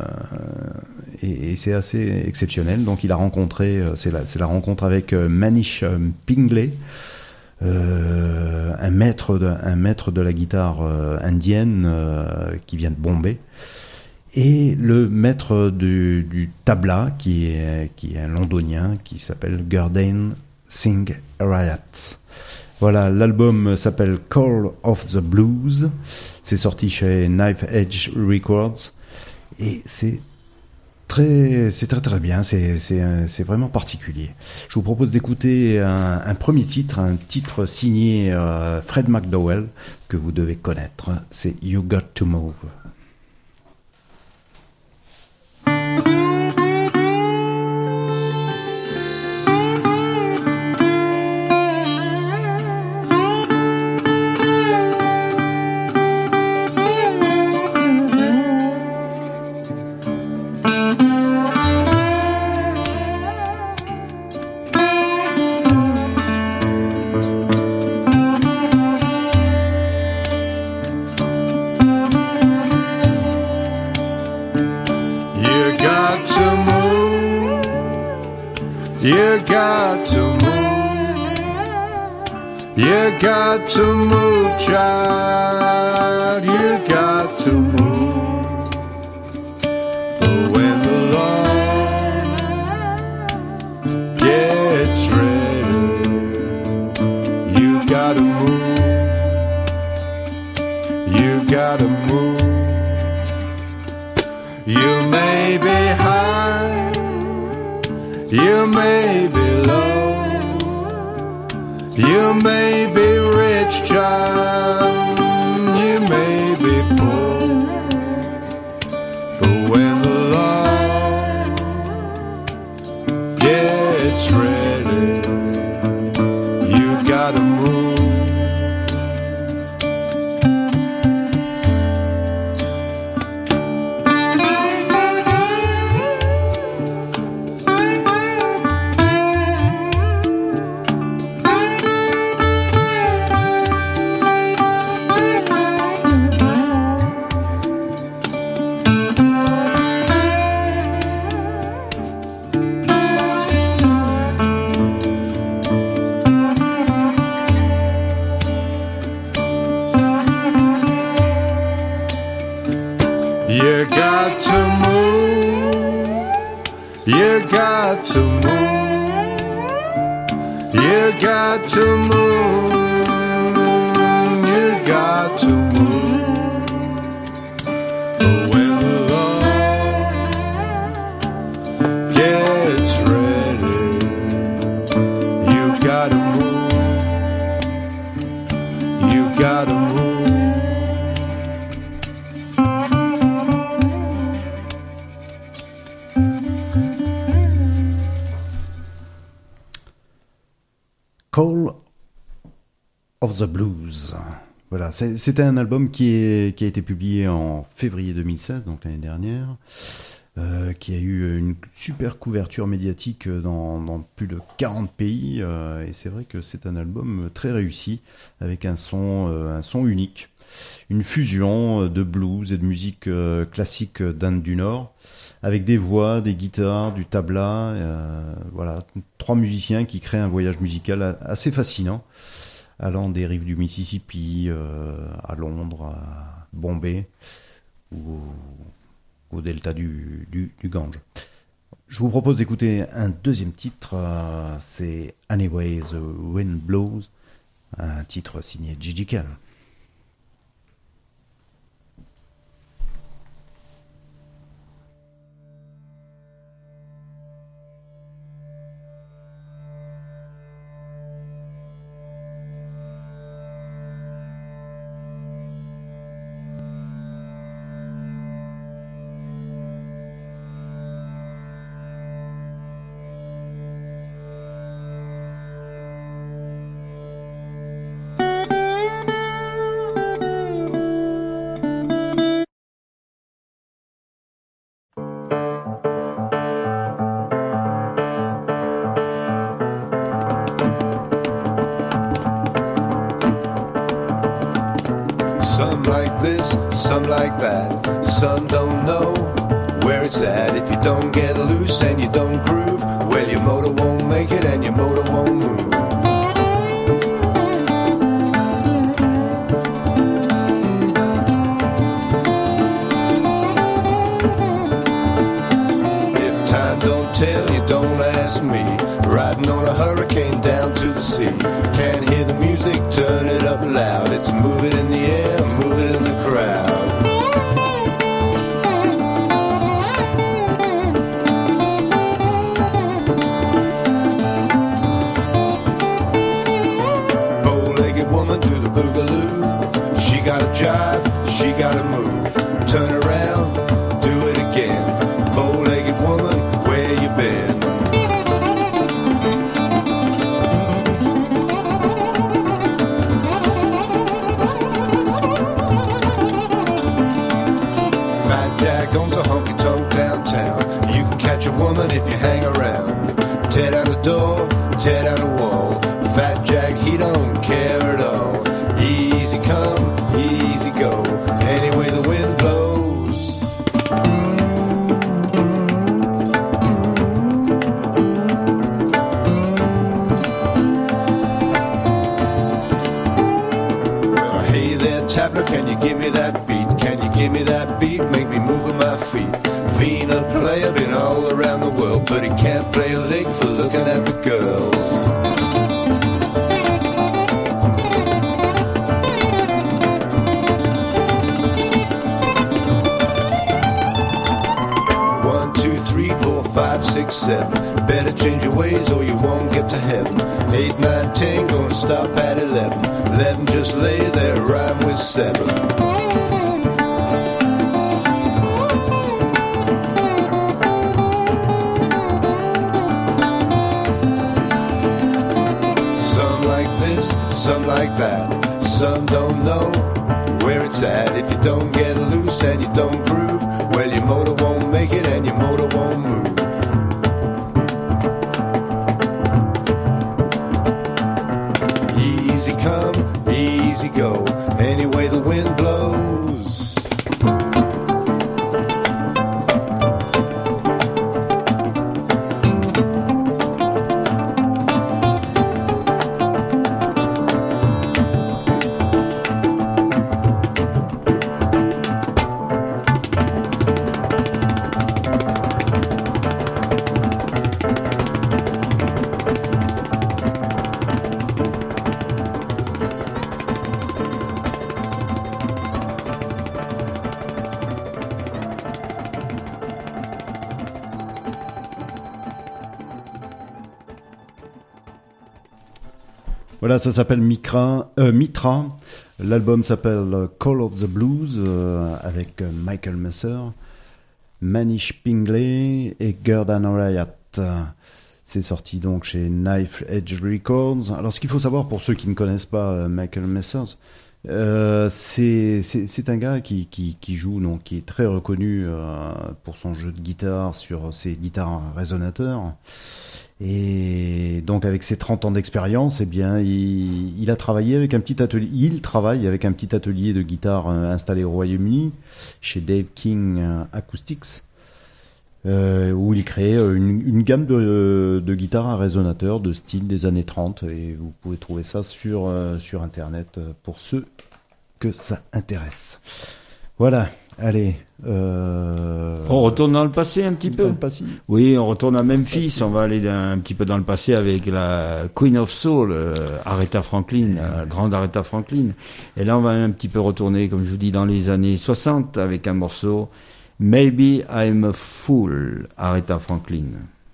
et c'est assez exceptionnel. Donc il a rencontré, c'est la rencontre avec Manish Pingley, un maître de la guitare indienne qui vient de Bombay. Et le maître du tabla, qui est un londonien, qui s'appelle Gurdain Singh Rayat. Voilà, l'album s'appelle Call of the Blues. C'est sorti chez Knife Edge Records et c'est très bien. C'est vraiment particulier. Je vous propose d'écouter un premier titre, un titre signé Fred McDowell que vous devez connaître. C'est You Got to Move. You got to move. You got to move, child. You got to move. But when the Lord gets ready, you gotta move. You gotta move. You may be high, you may be low, you may be rich, child, you may be poor, but when the Lord gets ready, you gotta move. You got to move, you got to move, you got to move, you got to move. But when the Lord gets ready, you gotta move, you gotta move. Call of the Blues. Voilà, c'était un album qui a été publié en février 2016, donc l'année dernière, qui a eu une super couverture médiatique dans plus de 40 pays, et c'est vrai que c'est un album très réussi, avec un son unique, une fusion de blues et de musique classique d'Inde du Nord, avec des voix, des guitares, du tabla, voilà, 3 musiciens qui créent un voyage musical assez fascinant, allant des rives du Mississippi à Londres, à Bombay ou au delta du Gange. Je vous propose d'écouter un deuxième titre, c'est Anyway the Wind Blows, un titre signé Gigi Kell. Some like this, some like that, some don't know where it's at. If you don't get loose and you don't groove, well, your motor won't make it and your motor won't move. If time don't tell, you don't ask me. Riding on a hurricane down to the sea, can't hear the music she gotta move. Turn around, do it again. Bow-legged woman, where you been? Fat Jack owns a honky-tonk downtown. You can catch a woman if you hang around. Tear down the door, tear down the wall. Fat Jack, he don't care at all. Easy come, easy go. Any way the wind blows. Well, hey there, Tabler, can you give me that beat? Can you give me that beat? Make me move on my feet. Vina player, been all around the world, but he can't play a lick for looking at the girls. One, two, three, four, 5, 6, 7. Better change your ways or you won't get to heaven. 8, 9, 10, gonna stop at 11. 11, just lay there, rhyme with 7. Some like that, some don't know where it's at. If you don't get loose and you don't groove, well, your motor won't make it and your motor won't move. Easy come, easy go, any way the wind blows. Voilà, ça s'appelle Mitra. L'album s'appelle Call of the Blues avec Michael Messer, Manish Pingley et Gordon Riot. C'est sorti donc chez Knife Edge Records. Alors, ce qu'il faut savoir pour ceux qui ne connaissent pas Michael Messer, c'est un gars qui joue, donc qui est très reconnu pour son jeu de guitare sur ses guitares résonateurs. Et donc avec ses 30 ans d'expérience, eh bien il a travaillé avec un petit atelier. Il travaille avec un petit atelier de guitare installé au Royaume-Uni chez Dave King Acoustics, où il crée une gamme de guitares à résonateur de style des années 30. Et vous pouvez trouver ça sur internet pour ceux que ça intéresse. Voilà. Allez. On retourne dans le passé un petit peu. Dans le passé. Oui, on retourne à Memphis. On va aller un petit peu dans le passé avec la Queen of Soul, Aretha Franklin, grande Aretha Franklin. Et là, on va un petit peu retourner, comme je vous dis, dans les années 60 avec un morceau Maybe I'm a Fool, Aretha Franklin.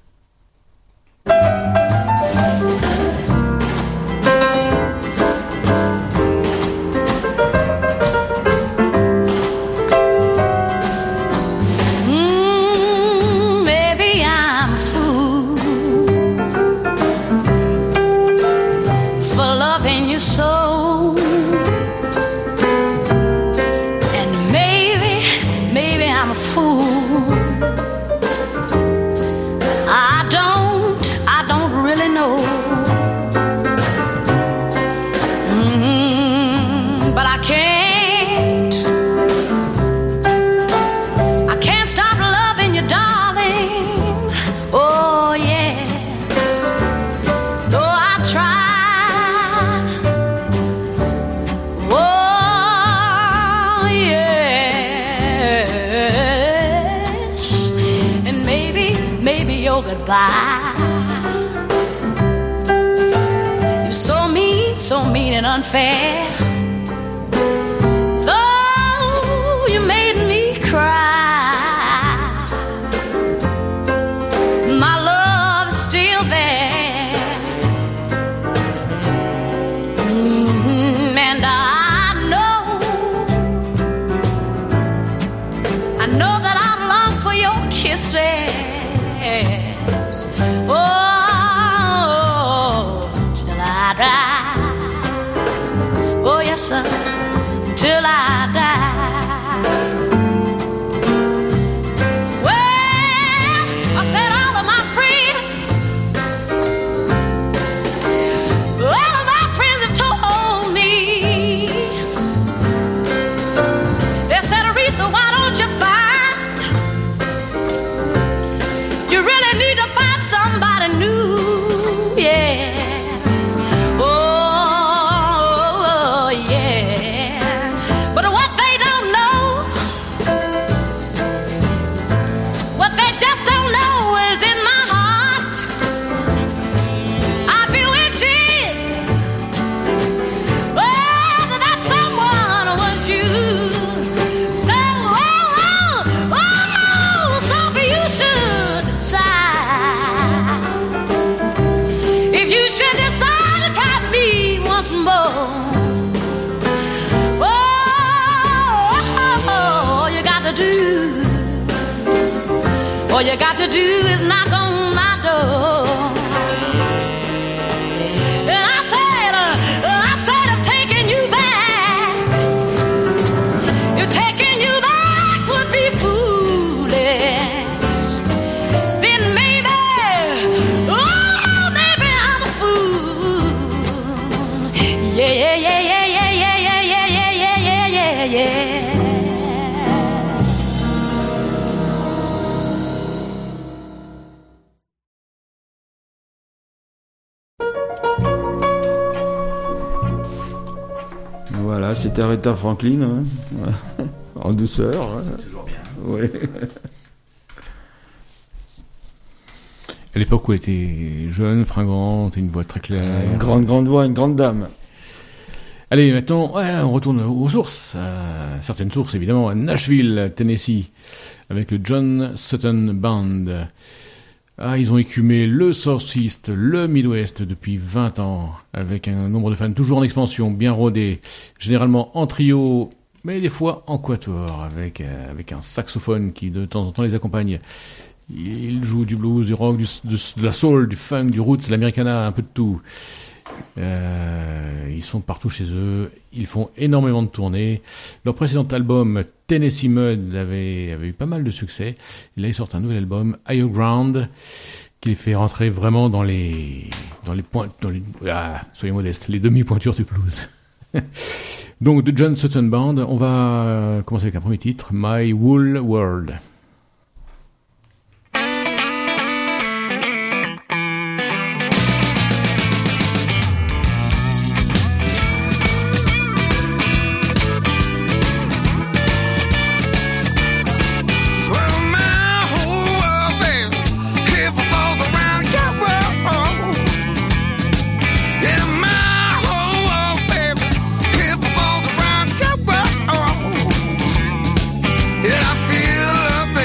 You're so mean and unfair. Though you made me cry, my love is still there. And I know you got to do is knock on my door. And I said I'm taking you back. You're taking you back would be foolish. Then maybe, oh, maybe I'm a fool. Yeah, yeah, yeah, yeah, yeah, yeah, yeah, yeah, yeah, yeah, yeah, yeah. Voilà, c'était Aretha Franklin, hein. En douceur. Hein. Toujours bien. Oui. À l'époque où elle était jeune, fringante, une voix très claire. Une grande voix, une grande dame. Allez, maintenant, on retourne aux sources, certaines sources évidemment, à Nashville, Tennessee, avec le John Sutton Band. Ils ont écumé le Southeast, le Midwest depuis 20 ans, avec un nombre de fans toujours en expansion, bien rodé, généralement en trio, mais des fois en quatuor, avec un saxophone qui de temps en temps les accompagne. Ils jouent du blues, du rock, de la soul, du funk, du roots, l'americana, un peu de tout. Ils sont partout chez eux, ils font énormément de tournées. Leur précédent album Tennessee Mud avait eu pas mal de succès, et là ils sortent un nouvel album Higher Ground qui les fait rentrer vraiment dans les points, soyez modestes, les demi-pointures du blues. Donc de John Sutton Band, on va commencer avec un premier titre, My Wool World. Yeah, I feel love.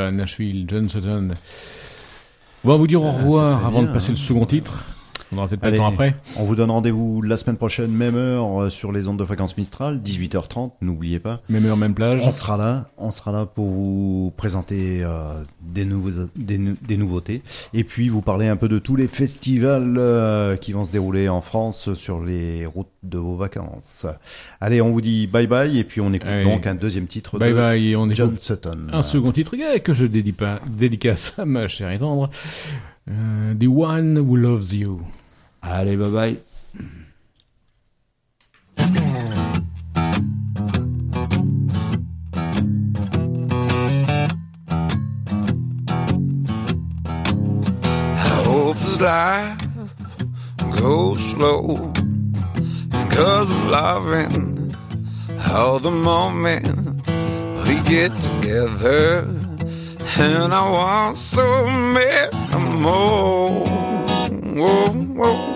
à Nashville, John Sutton. On va vous dire au revoir avant de passer le second titre. On aura peut-être pas le temps après. On vous donne rendez-vous la semaine prochaine, même heure, sur les ondes de fréquence Mistral, 18h30, n'oubliez pas. Même heure, même plage. On sera là pour vous présenter des nouveautés. Et puis vous parler un peu de tous les festivals qui vont se dérouler en France sur les routes de vos vacances. Allez, on vous dit bye bye, et puis on écoute donc un deuxième titre bye de bye, et on John Sutton. Un second titre que je dédicace à ma chère et tendre. The One Who Loves You. Allez, bye bye. I hope this life goes slow, 'cause I'm loving all the moments we get together, and I want so many more. Whoa, whoa.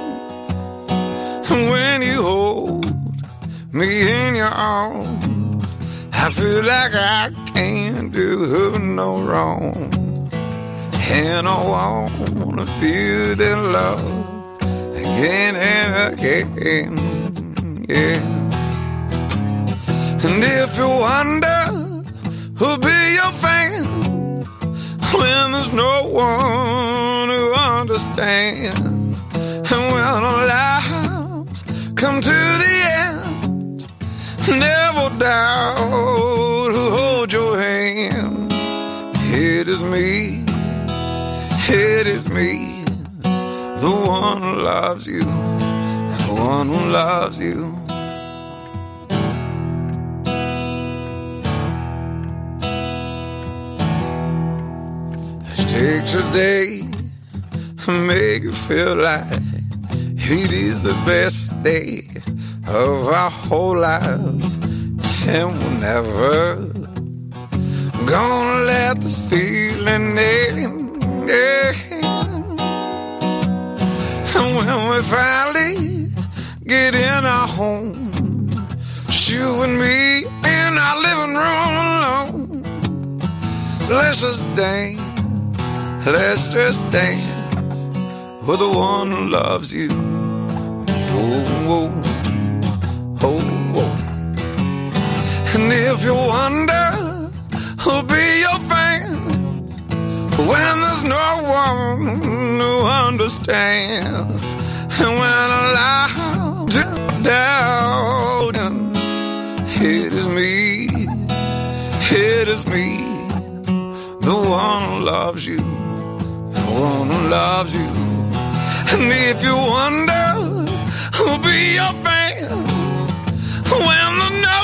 When you hold me in your arms, I feel like I can't do no wrong, and I wanna feel that love again and again, yeah. And if you wonder who'll be your fan when there's no one who understands, and when our lives come to the end, never doubt who holds your hand. It is me, the one who loves you, the one who loves you. Take today, make it feel like it is the best day of our whole lives, and we're never gonna let this feeling end. And when we finally get in our home, you and me in our living room alone, let's just dance. Let's just dance with the one who loves you. Oh, oh, oh, oh. And if you wonder who'll be your fan when there's no one who understands, and when I lie down, it is me, the one who loves you, the one who loves you. And if you wonder who'll be your fan when the